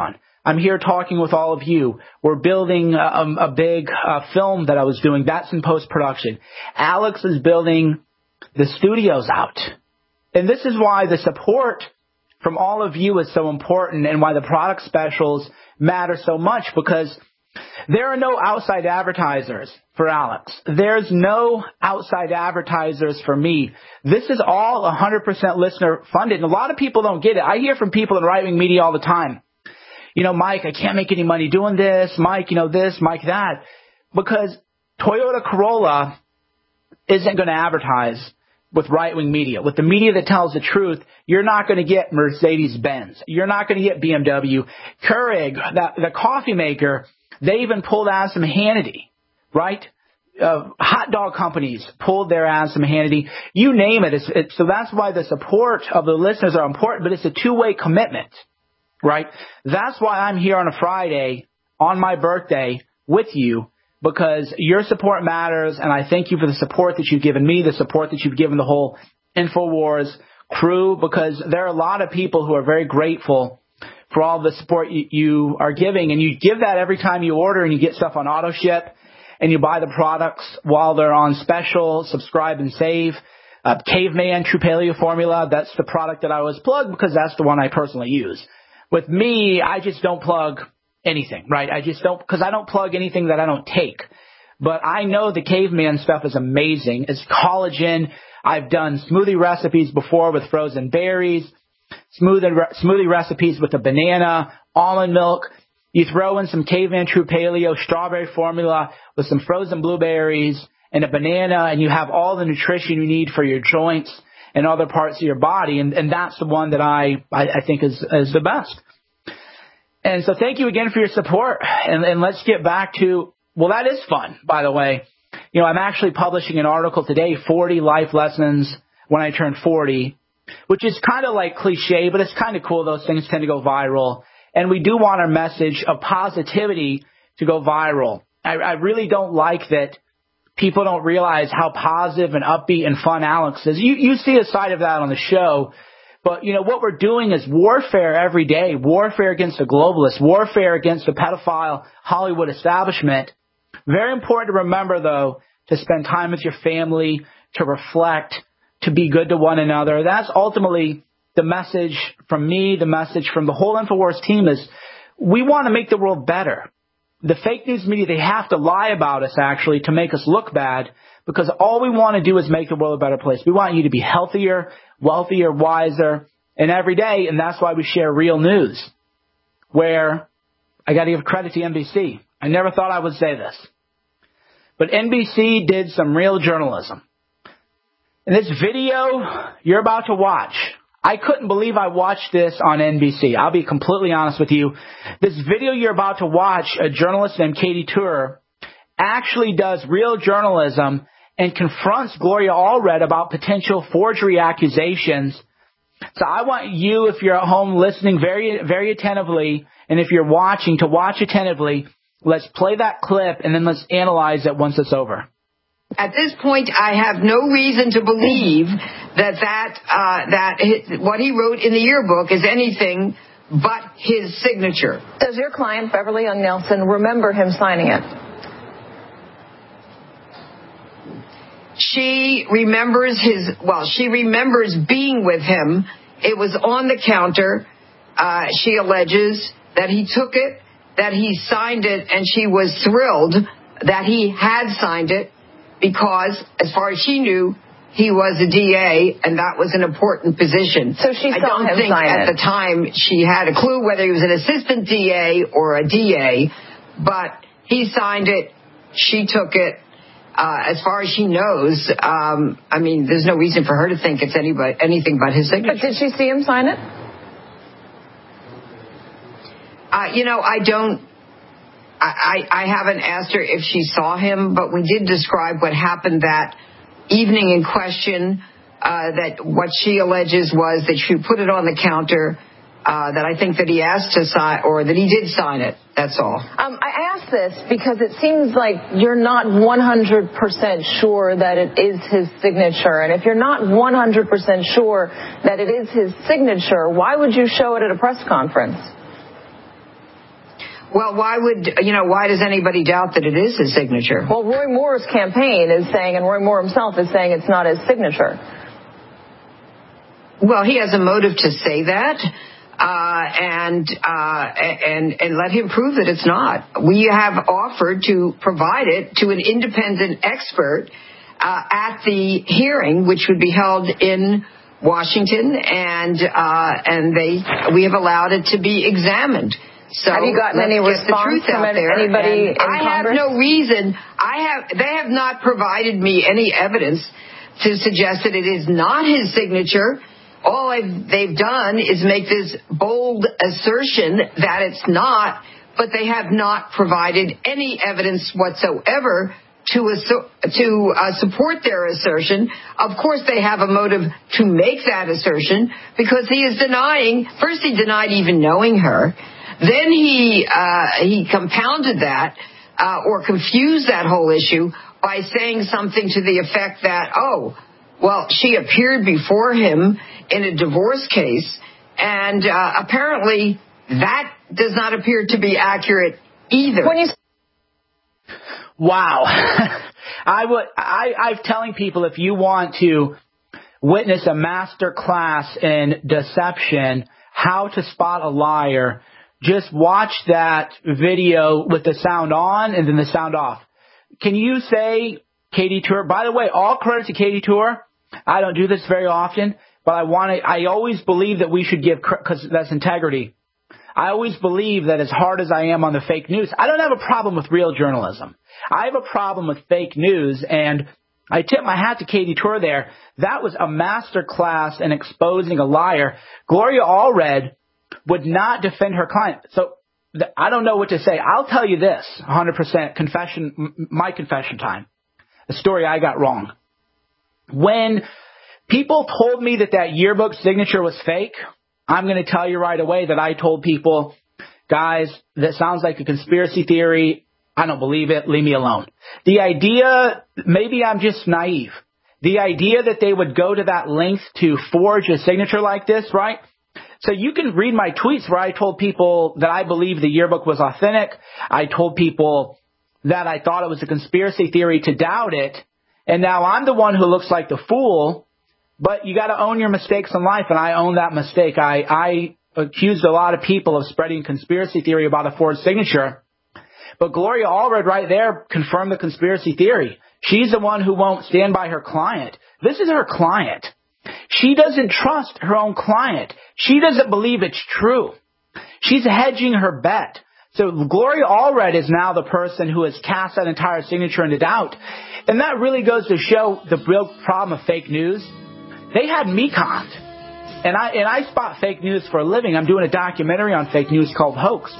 I'm here talking with all of you. We're building a, a big uh, film that I was doing. That's in post-production. Alex is building the studios out. And this is why the support from all of you is so important and why the product specials matter so much, because there are no outside advertisers for Alex. There's no outside advertisers for me. This is all one hundred percent listener funded. And a lot of people don't get it. I hear from people in right-wing media all the time. You know, Mike, I can't make any money doing this. Mike, you know, this, Mike, that. Because Toyota Corolla isn't going to advertise with right-wing media. With the media that tells the truth, you're not going to get Mercedes-Benz. You're not going to get B M W. Keurig, that, the coffee maker, they even pulled ads from Hannity, right? Uh, hot dog companies pulled their ads from Hannity. You name it. It's, it's, so that's why the support of the listeners are important, but it's a two-way commitment, right? That's why I'm here on a Friday on my birthday with you, because your support matters, and I thank you for the support that you've given me, the support that you've given the whole InfoWars crew, because there are a lot of people who are very grateful for all the support you, you are giving. And you give that every time you order and you get stuff on auto ship and you buy the products while they're on special, subscribe and save. Uh, Caveman True Paleo Formula, that's the product that I always plug because that's the one I personally use. With me, I just don't plug anything, right? I just don't, because I don't plug anything that I don't take. But I know the Caveman stuff is amazing. It's collagen. I've done smoothie recipes before with frozen berries. Smoothie, smoothie recipes with a banana, almond milk. You throw in some Caveman True Paleo strawberry formula with some frozen blueberries and a banana, and you have all the nutrition you need for your joints and other parts of your body. And, and that's the one that I, I, I think is, is the best. And so thank you again for your support. And, and let's get back to, well, that is fun, by the way. You know, I'm actually publishing an article today, forty life lessons when I turn forty. Which is kind of like cliche, but it's kind of cool. Those things tend to go viral. And we do want our message of positivity to go viral. I, I really don't like that people don't realize how positive and upbeat and fun Alex is. You, you see a side of that on the show. But, you know, what we're doing is warfare every day. Warfare against the globalists. Warfare against the pedophile Hollywood establishment. Very important to remember, though, to spend time with your family, to reflect, to be good to one another. That's ultimately the message from me, the message from the whole InfoWars team is we want to make the world better. The fake news media, they have to lie about us, actually, to make us look bad, because all we want to do is make the world a better place. We want you to be healthier, wealthier, wiser, and every day, and that's why we share real news, where I got to give credit to N B C. I never thought I would say this, but N B C did some real journalism. In this video you're about to watch, I couldn't believe I watched this on N B C. I'll be completely honest with you. This video you're about to watch, a journalist named Katie Tur actually does real journalism and confronts Gloria Allred about potential forgery accusations. So I want you, if you're at home listening very, very attentively, and if you're watching, to watch attentively. Let's play that clip, and then let's analyze it once it's over. At this point, I have no reason to believe that that uh, that his, what he wrote in the yearbook is anything but his signature. Does your client, Beverly Young Nelson, remember him signing it? She remembers his, well, she remembers being with him. It was on the counter. Uh, she alleges that he took it, that he signed it, and she was thrilled that he had signed it, because, as far as she knew, he was a D A, and that was an important position. So she saw I don't him think sign at it. the time she had a clue whether he was an assistant D A or a D A, but he signed it, she took it. Uh, as far as she knows, um, I mean, there's no reason for her to think it's anybody, anything but his signature. But did she see him sign it? Uh, you know, I don't. I, I haven't asked her if she saw him, but we did describe what happened that evening in question, uh, that what she alleges was that she put it on the counter, uh, that I think that he asked to sign, or that he did sign it. That's all. Um, I ask this because it seems like you're not one hundred percent sure that it is his signature. And if you're not one hundred percent sure that it is his signature, why would you show it at a press conference? Well, why would, you know, why does anybody doubt that it is his signature? Well, Roy Moore's campaign is saying, and Roy Moore himself is saying it's not his signature. Well, he has a motive to say that, uh, and, uh, and, and let him prove that it's not. We have offered to provide it to an independent expert, uh, at the hearing, which would be held in Washington, and, uh, and they, we have allowed it to be examined. So have you gotten any response from anybody in I have Congress? no reason. I have. They have not provided me any evidence to suggest that it is not his signature. All I've, they've done is make this bold assertion that it's not, but they have not provided any evidence whatsoever to to uh, support their assertion. Of course, they have a motive to make that assertion because he is denying. First, he denied even knowing her. Then he uh, he compounded that uh, or confused that whole issue by saying something to the effect that, oh, well, she appeared before him in a divorce case, and uh, apparently that does not appear to be accurate either. When you Wow. I would, I, I'm telling people, if you want to witness a master class in deception, how to spot a liar, just watch that video with the sound on and then the sound off. Can you say Katie Tour? By the way, all credit to Katie Tour. I don't do this very often, but I want to, I always believe that we should give, because that's integrity. I always believe that as hard as I am on the fake news, I don't have a problem with real journalism. I have a problem with fake news, and I tip my hat to Katie Tour there. That was a master class in exposing a liar. Gloria Allred would not defend her client. So th- I don't know what to say. I'll tell you this, one hundred percent confession, m- my confession time, a story I got wrong. When people told me that that yearbook signature was fake, I'm going to tell you right away that I told people, guys, that sounds like a conspiracy theory. I don't believe it. Leave me alone. The idea, maybe I'm just naive. The idea that they would go to that length to forge a signature like this, right? So you can read my tweets where I told people that I believe the yearbook was authentic. I told people that I thought it was a conspiracy theory to doubt it. And now I'm the one who looks like the fool. But you got to own your mistakes in life, and I own that mistake. I, I accused a lot of people of spreading conspiracy theory about a forged signature. But Gloria Allred right there confirmed the conspiracy theory. She's the one who won't stand by her client. This is her client. She doesn't trust her own client. She doesn't believe it's true. She's hedging her bet. So Gloria Allred is now the person who has cast that entire signature into doubt. And that really goes to show the real problem of fake news. They had me conned. And I, and I spot fake news for a living. I'm doing a documentary on fake news called Hoax.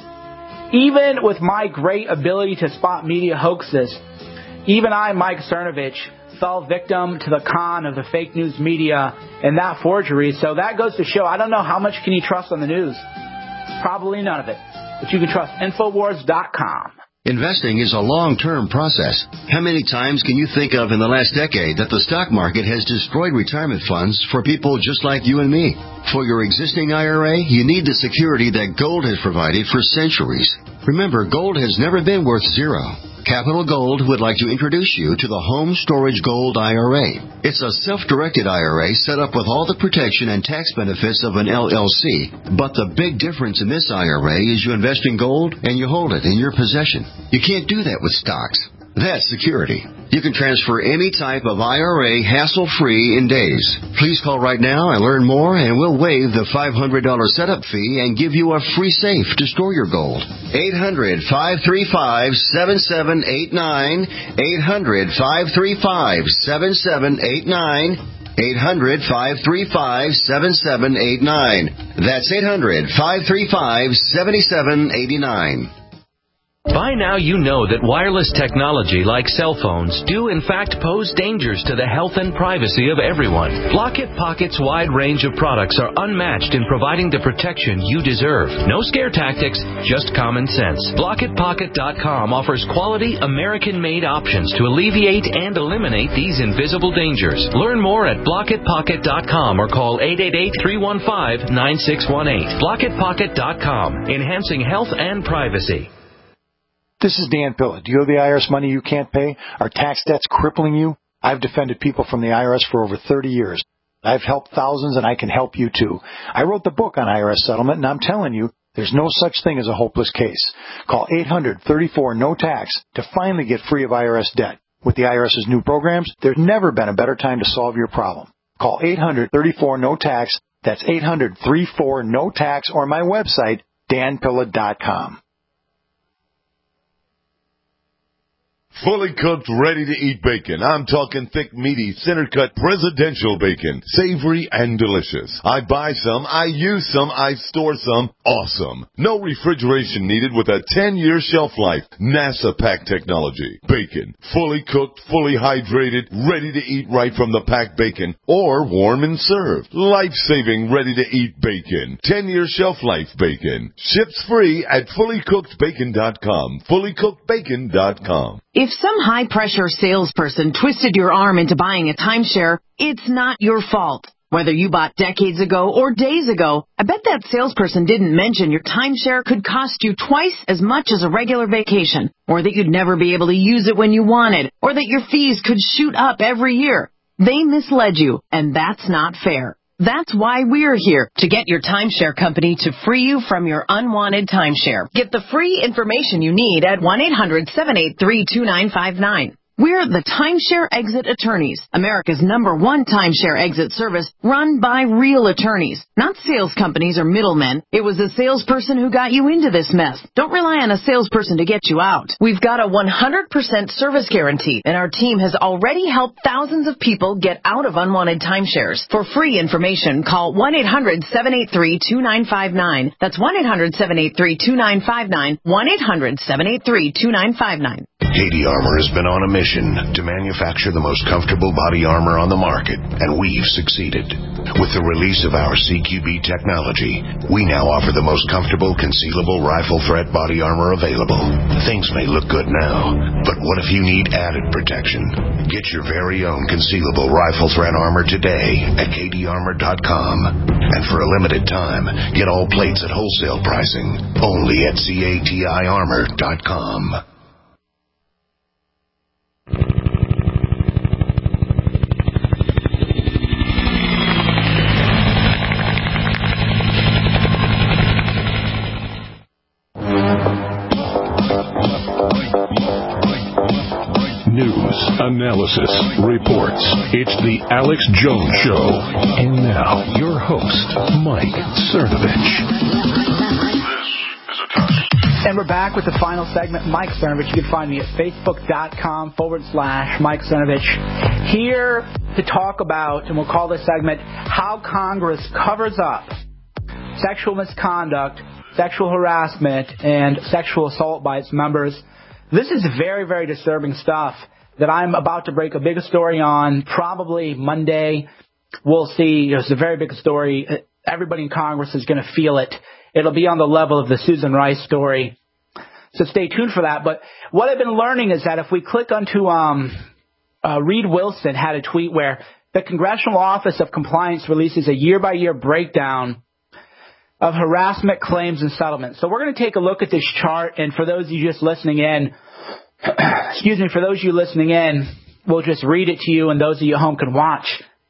Even with my great ability to spot media hoaxes, even I, Mike Cernovich, fell victim to the con of the fake news media and that forgery. So that goes to show, I don't know how much can you trust on the news. Probably none of it. But you can trust Infowars dot com. Investing is a long-term process. How many times can you think of in the last decade that the stock market has destroyed retirement funds for people just like you and me? For your existing I R A, you need the security that gold has provided for centuries. Remember, gold has never been worth zero. Capital Gold would like to introduce you to the Home Storage Gold I R A. It's a self-directed I R A set up with all the protection and tax benefits of an L L C. But the big difference in this I R A is you invest in gold and you hold it in your possession. You can't do that with stocks. That's security. You can transfer any type of I R A hassle-free in days. Please call right now and learn more, and we'll waive the five hundred dollars setup fee and give you a free safe to store your gold. eight hundred, five three five, seven seven eight nine. eight hundred, five three five, seven seven eight nine. eight hundred, five three five, seven seven eight nine. That's eight hundred, five three five, seven seven eight nine. By now you know that wireless technology like cell phones do in fact pose dangers to the health and privacy of everyone. Blockit Pocket's wide range of products are unmatched in providing the protection you deserve. No scare tactics, just common sense. Blockit Pocket dot com offers quality American-made options to alleviate and eliminate these invisible dangers. Learn more at Blockit Pocket dot com or call eight eight eight, three one five, nine six one eight. Blockit Pocket dot com, enhancing health and privacy. This is Dan Pilla. Do you owe the I R S money you can't pay? Are tax debts crippling you? I've defended people from the I R S for over thirty years. I've helped thousands, and I can help you, too. I wrote the book on I R S settlement, and I'm telling you, there's no such thing as a hopeless case. Call eight hundred, thirty-four, no tax to finally get free of I R S debt. With the IRS's new programs, there's never been a better time to solve your problem. Call eight hundred, thirty-four, no tax. That's eight hundred, thirty-four, no tax, or my website, dan pilla dot com. Fully cooked, ready-to-eat bacon. I'm talking thick, meaty, center-cut, presidential bacon. Savory and delicious. I buy some, I use some, I store some. Awesome. No refrigeration needed with a ten-year shelf life. NASA pack technology. Bacon. Fully cooked, fully hydrated, ready to eat right from the packed bacon. Or warm and served. Life-saving, ready-to-eat bacon. ten-year shelf life bacon. Ships free at fully cooked bacon dot com. fully cooked bacon dot com. If some high-pressure salesperson twisted your arm into buying a timeshare, it's not your fault. Whether you bought decades ago or days ago, I bet that salesperson didn't mention your timeshare could cost you twice as much as a regular vacation, or that you'd never be able to use it when you wanted, or that your fees could shoot up every year. They misled you, and that's not fair. That's why we're here, to get your timeshare company to free you from your unwanted timeshare. Get the free information you need at one eight hundred, seven eight three, two nine five nine. We're the Timeshare Exit Attorneys, America's number one timeshare exit service run by real attorneys, not sales companies or middlemen. It was a salesperson who got you into this mess. Don't rely on a salesperson to get you out. We've got a one hundred percent service guarantee, and our team has already helped thousands of people get out of unwanted timeshares. For free information, call one eight hundred, seven eight three, two nine five nine. That's one eight hundred, seven eight three, two nine five nine, one eight hundred, seven eight three, two nine five nine. Cady Armor has been on a mission to manufacture the most comfortable body armor on the market, and we've succeeded. With the release of our C Q B technology, we now offer the most comfortable concealable rifle threat body armor available. Things may look good now, but what if you need added protection? Get your very own concealable rifle threat armor today at Cady Armor dot com. And for a limited time, get all plates at wholesale pricing, only at Cati Armor dot com. News, analysis, reports. It's the Alex Jones Show. And now, your host, Mike Cernovich. And we're back with the final segment, Mike Cernovich. You can find me at facebook.com forward slash Mike Cernovich. Here to talk about, and we'll call this segment, how Congress covers up sexual misconduct, sexual harassment, and sexual assault by its members. This is very, very disturbing stuff that I'm about to break a big story on, probably Monday. We'll see. It's a very big story. Everybody in Congress is going to feel it. It'll be on the level of the Susan Rice story. So stay tuned for that. But what I've been learning is that if we click onto, um, uh, Reed Wilson had a tweet where the Congressional Office of Compliance releases a year-by-year breakdown of harassment claims and settlements. So we're going to take a look at this chart, and for those of you just listening in, excuse me, for those of you listening in, we'll just read it to you, and those of you at home can watch.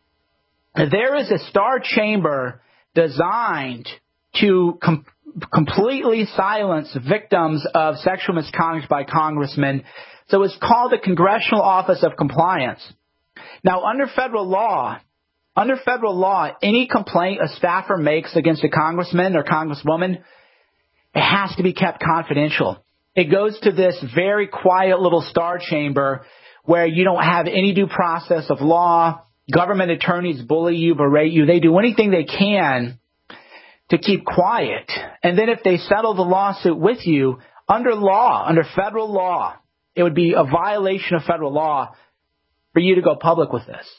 There is a star chamber designed to com- completely silence victims of sexual misconduct by congressmen. So it's called the Congressional Office of Compliance. Now, under federal law, Under federal law, any complaint a staffer makes against a congressman or congresswoman, it has to be kept confidential. It goes to this very quiet little star chamber where you don't have any due process of law. Government attorneys bully you, berate you. They do anything they can to keep quiet. And then if they settle the lawsuit with you, under law, under federal law, it would be a violation of federal law for you to go public with this.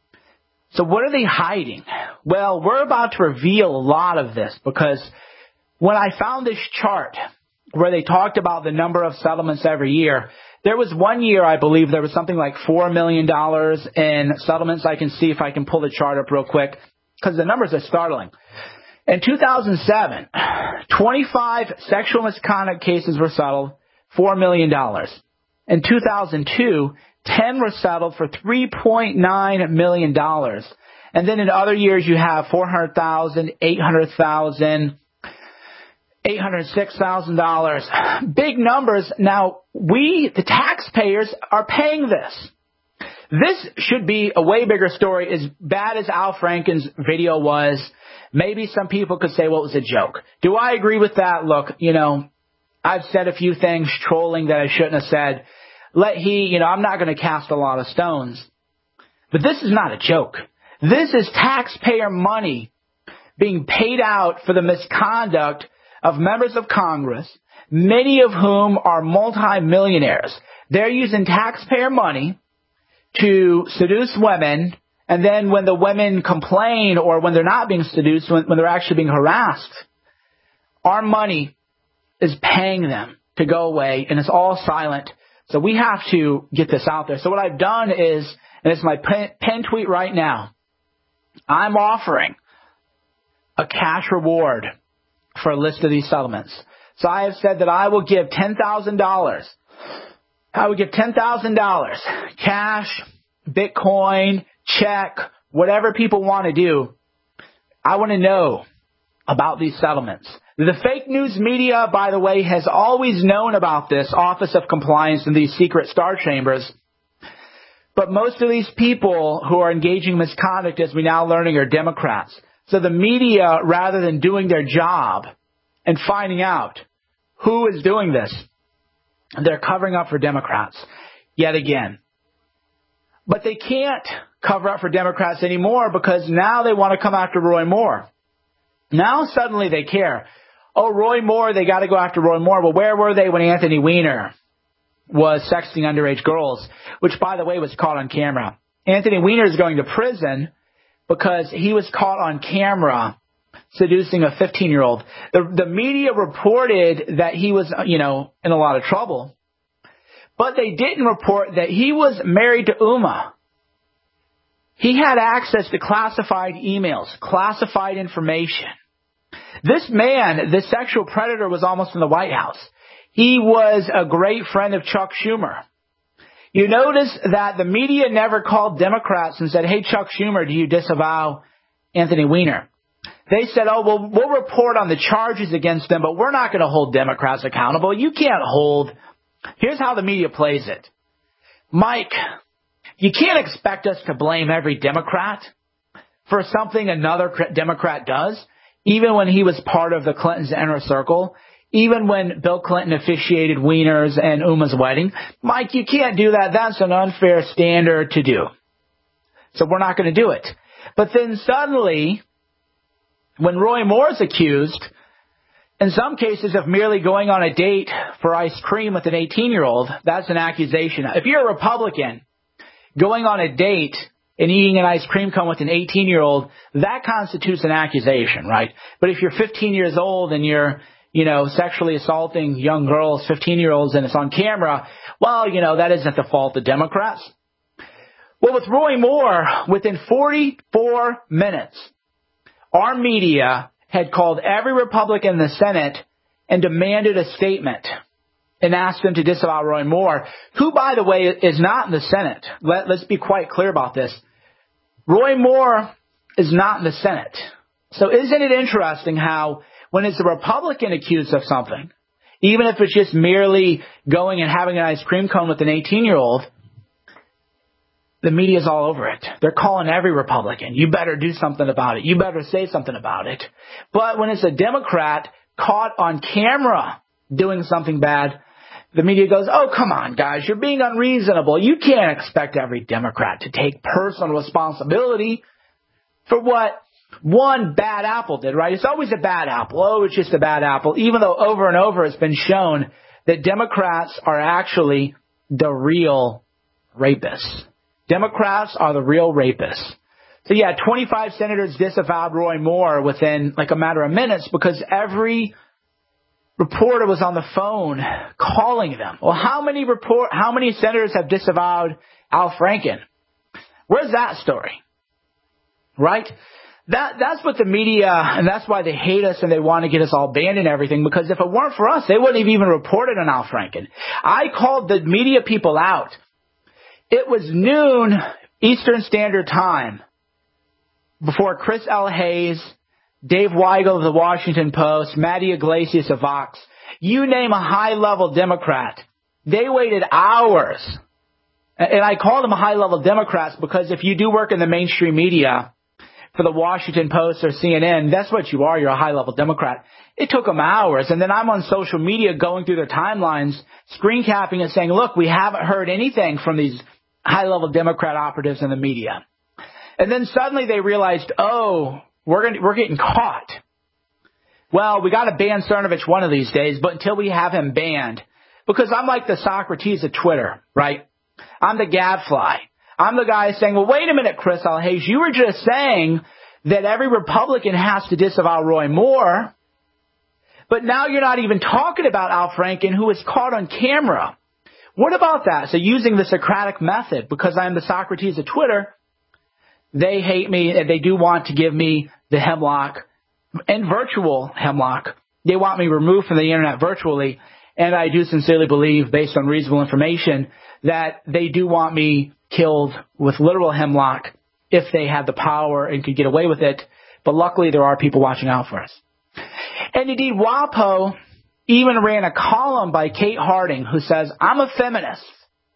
So what are they hiding? Well, we're about to reveal a lot of this, because when I found this chart where they talked about the number of settlements every year, there was one year, I believe, there was something like four million dollars in settlements. I can see if I can pull the chart up real quick, because the numbers are startling. In two thousand seven, twenty-five sexual misconduct cases were settled, four million dollars. In two thousand two, ten were settled for three point nine million dollars. And then in other years, you have four hundred thousand dollars, eight hundred thousand dollars, eight hundred six thousand dollars. Big numbers. Now, we, the taxpayers, are paying this. This should be a way bigger story. As bad as Al Franken's video was, maybe some people could say, well, it was a joke. Do I agree with that? Look, you know, I've said a few things trolling that I shouldn't have said. Let he, you know, I'm not going to cast a lot of stones. But this is not a joke. This is taxpayer money being paid out for the misconduct of members of Congress, many of whom are multimillionaires. They're using taxpayer money to seduce women, and then when the women complain or when they're not being seduced, when, when they're actually being harassed, our money is paying them to go away, and it's all silent. So we have to get this out there. So what I've done is, and it's my pen, pen tweet right now, I'm offering a cash reward for a list of these settlements. So I have said that I will give ten thousand dollars. I would give ten thousand dollars, cash, Bitcoin, check, whatever people want to do. I want to know about these settlements. The fake news media, by the way, has always known about this Office of Compliance and these secret star chambers. But most of these people who are engaging in misconduct, as we're now learning, are Democrats. So the media, rather than doing their job and finding out who is doing this, they're covering up for Democrats yet again. But they can't cover up for Democrats anymore because now they want to come after Roy Moore. Now suddenly they care. Oh, Roy Moore, they got to go after Roy Moore. Well, where were they when Anthony Weiner was sexting underage girls, which, by the way, was caught on camera? Anthony Weiner is going to prison because he was caught on camera seducing a fifteen-year-old. The, the media reported that he was, you know, in a lot of trouble, but they didn't report that he was married to Uma. He had access to classified emails, classified information. This man, this sexual predator, was almost in the White House. He was a great friend of Chuck Schumer. You notice that the media never called Democrats and said, hey, Chuck Schumer, do you disavow Anthony Weiner? They said, oh, well, we'll report on the charges against them, but we're not going to hold Democrats accountable. You can't hold. Here's how the media plays it. Mike, you can't expect us to blame every Democrat for something another Democrat does, even when he was part of the Clintons' inner circle, even when Bill Clinton officiated Weiner's and Uma's wedding. Mike, you can't do that. That's an unfair standard to do. So we're not going to do it. But then suddenly, when Roy Moore is accused, in some cases, of merely going on a date for ice cream with an eighteen-year-old, that's an accusation. If you're a Republican going on a date and eating an ice cream cone with an eighteen-year-old, that constitutes an accusation, right? But if you're fifteen years old and you're, you know, sexually assaulting young girls, fifteen-year-olds, and it's on camera, well, you know, that isn't the fault of Democrats. Well, with Roy Moore, within forty-four minutes, our media had called every Republican in the Senate and demanded a statement and asked them to disavow Roy Moore, who, by the way, is not in the Senate. Let, let's be quite clear about this. Roy Moore is not in the Senate. So isn't it interesting how when it's a Republican accused of something, even if it's just merely going and having an ice cream cone with an eighteen-year-old, the media's all over it. They're calling every Republican. You better do something about it. You better say something about it. But when it's a Democrat caught on camera doing something bad, the media goes, oh, come on, guys, you're being unreasonable. You can't expect every Democrat to take personal responsibility for what one bad apple did, right? It's always a bad apple. Oh, it's just a bad apple, even though over and over it's been shown that Democrats are actually the real rapists. Democrats are the real rapists. So, yeah, twenty-five senators disavowed Roy Moore within like a matter of minutes because every reporter was on the phone calling them. Well, how many report? How many senators have disavowed Al Franken? Where's that story? Right? That that's what the media, and that's why they hate us and they want to get us all banned and everything, because if it weren't for us, they wouldn't have even reported on Al Franken. I called the media people out. It was noon Eastern Standard Time before Chris L. Hayes, Dave Weigel of the Washington Post, Matty Iglesias of Vox, you name a high-level Democrat, they waited hours. And I call them high-level Democrats because if you do work in the mainstream media for the Washington Post or C N N, that's what you are. You're a high-level Democrat. It took them hours. And then I'm on social media going through their timelines, screen capping and saying, look, we haven't heard anything from these high-level Democrat operatives in the media. And then suddenly they realized, oh, we're gonna, we're getting caught. Well, we got to ban Cernovich one of these days, but until we have him banned, because I'm like the Socrates of Twitter, right? I'm the gadfly. I'm the guy saying, well, wait a minute, Chris L. Hayes, you were just saying that every Republican has to disavow Roy Moore, but now you're not even talking about Al Franken, who was caught on camera. What about that? So using the Socratic method, because I'm the Socrates of Twitter, they hate me and they do want to give me the hemlock and virtual hemlock. They want me removed from the internet virtually. And I do sincerely believe, based on reasonable information, that they do want me killed with literal hemlock if they had the power and could get away with it. But luckily, there are people watching out for us. And indeed, WAPO even ran a column by Kate Harding who says, I'm a feminist,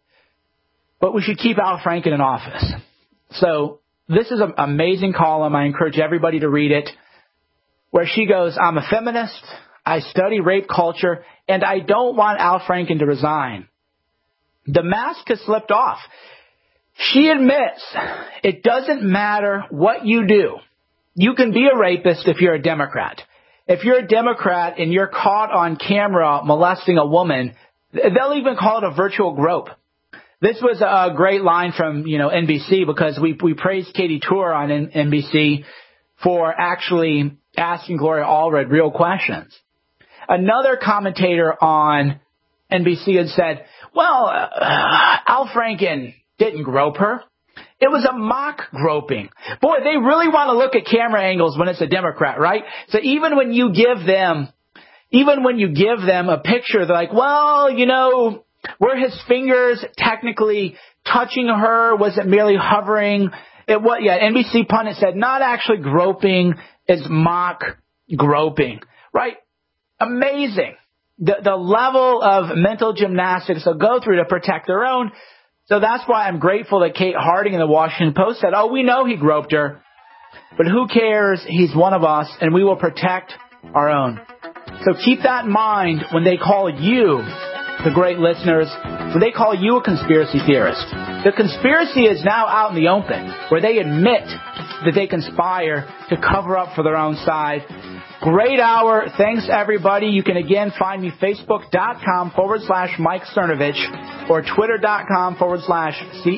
but we should keep Al Franken in office. So this is an amazing column. I encourage everybody to read it, where she goes, I'm a feminist, I study rape culture, and I don't want Al Franken to resign. The mask has slipped off. She admits it doesn't matter what you do. You can be a rapist if you're a Democrat. If you're a Democrat and you're caught on camera molesting a woman, they'll even call it a virtual grope. This was a great line from, you know, N B C, because we we praised Katie Tour on N B C for actually asking Gloria Allred real questions. Another commentator on N B C had said, well, uh, Al Franken didn't grope her. It was a mock groping. Boy, they really want to look at camera angles when it's a Democrat, right? So even when you give them, even when you give them a picture, they're like, well, you know, were his fingers technically touching her? Was it merely hovering? It was, yeah, N B C pundit said, not actually groping, is mock groping, right? Amazing. The, the level of mental gymnastics they'll go through to protect their own. So that's why I'm grateful that Kate Harding in the Washington Post said, oh, we know he groped her, but who cares? He's one of us, and we will protect our own. So keep that in mind when they call you, the great listeners, when they call you a conspiracy theorist. The conspiracy is now out in the open, where they admit that they conspire to cover up for their own side. Great hour. Thanks, everybody. You can, again, find me facebook.com forward slash Mike Cernovich or twitter.com forward slash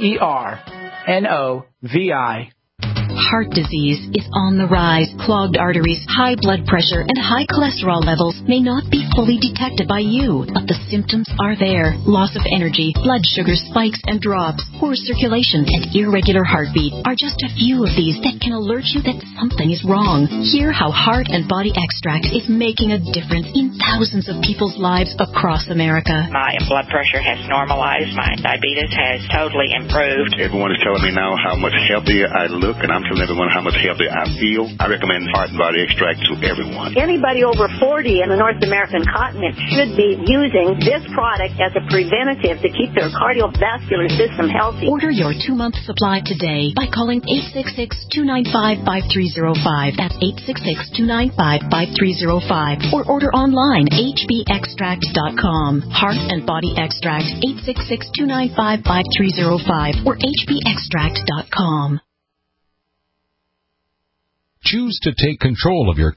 C-E-R-N-O-V-I. Heart disease is on the rise. Clogged arteries, high blood pressure, and high cholesterol levels may not be fully detected by you, but the symptoms are there. Loss of energy, blood sugar spikes and drops, poor circulation, and irregular heartbeat are just a few of these that can alert you that something is wrong. Hear how Heart and Body Extract is making a difference in thousands of people's lives across America. My blood pressure has normalized. My diabetes has totally improved. Everyone is telling me now how much healthier I look, and I'm telling everyone how much healthier I feel. I recommend Heart and Body Extract to everyone. Anybody over forty in the North American continent should be using this product as a preventative to keep their cardiovascular system healthy. Order your two-month supply today by calling eight six six, two nine five, five three zero five. That's eight six six, two nine five, five three zero five. Or order online, h b extract dot com. Heart and Body Extract, eight six six, two nine five, five three zero five or h b extract dot com. Choose to take control of your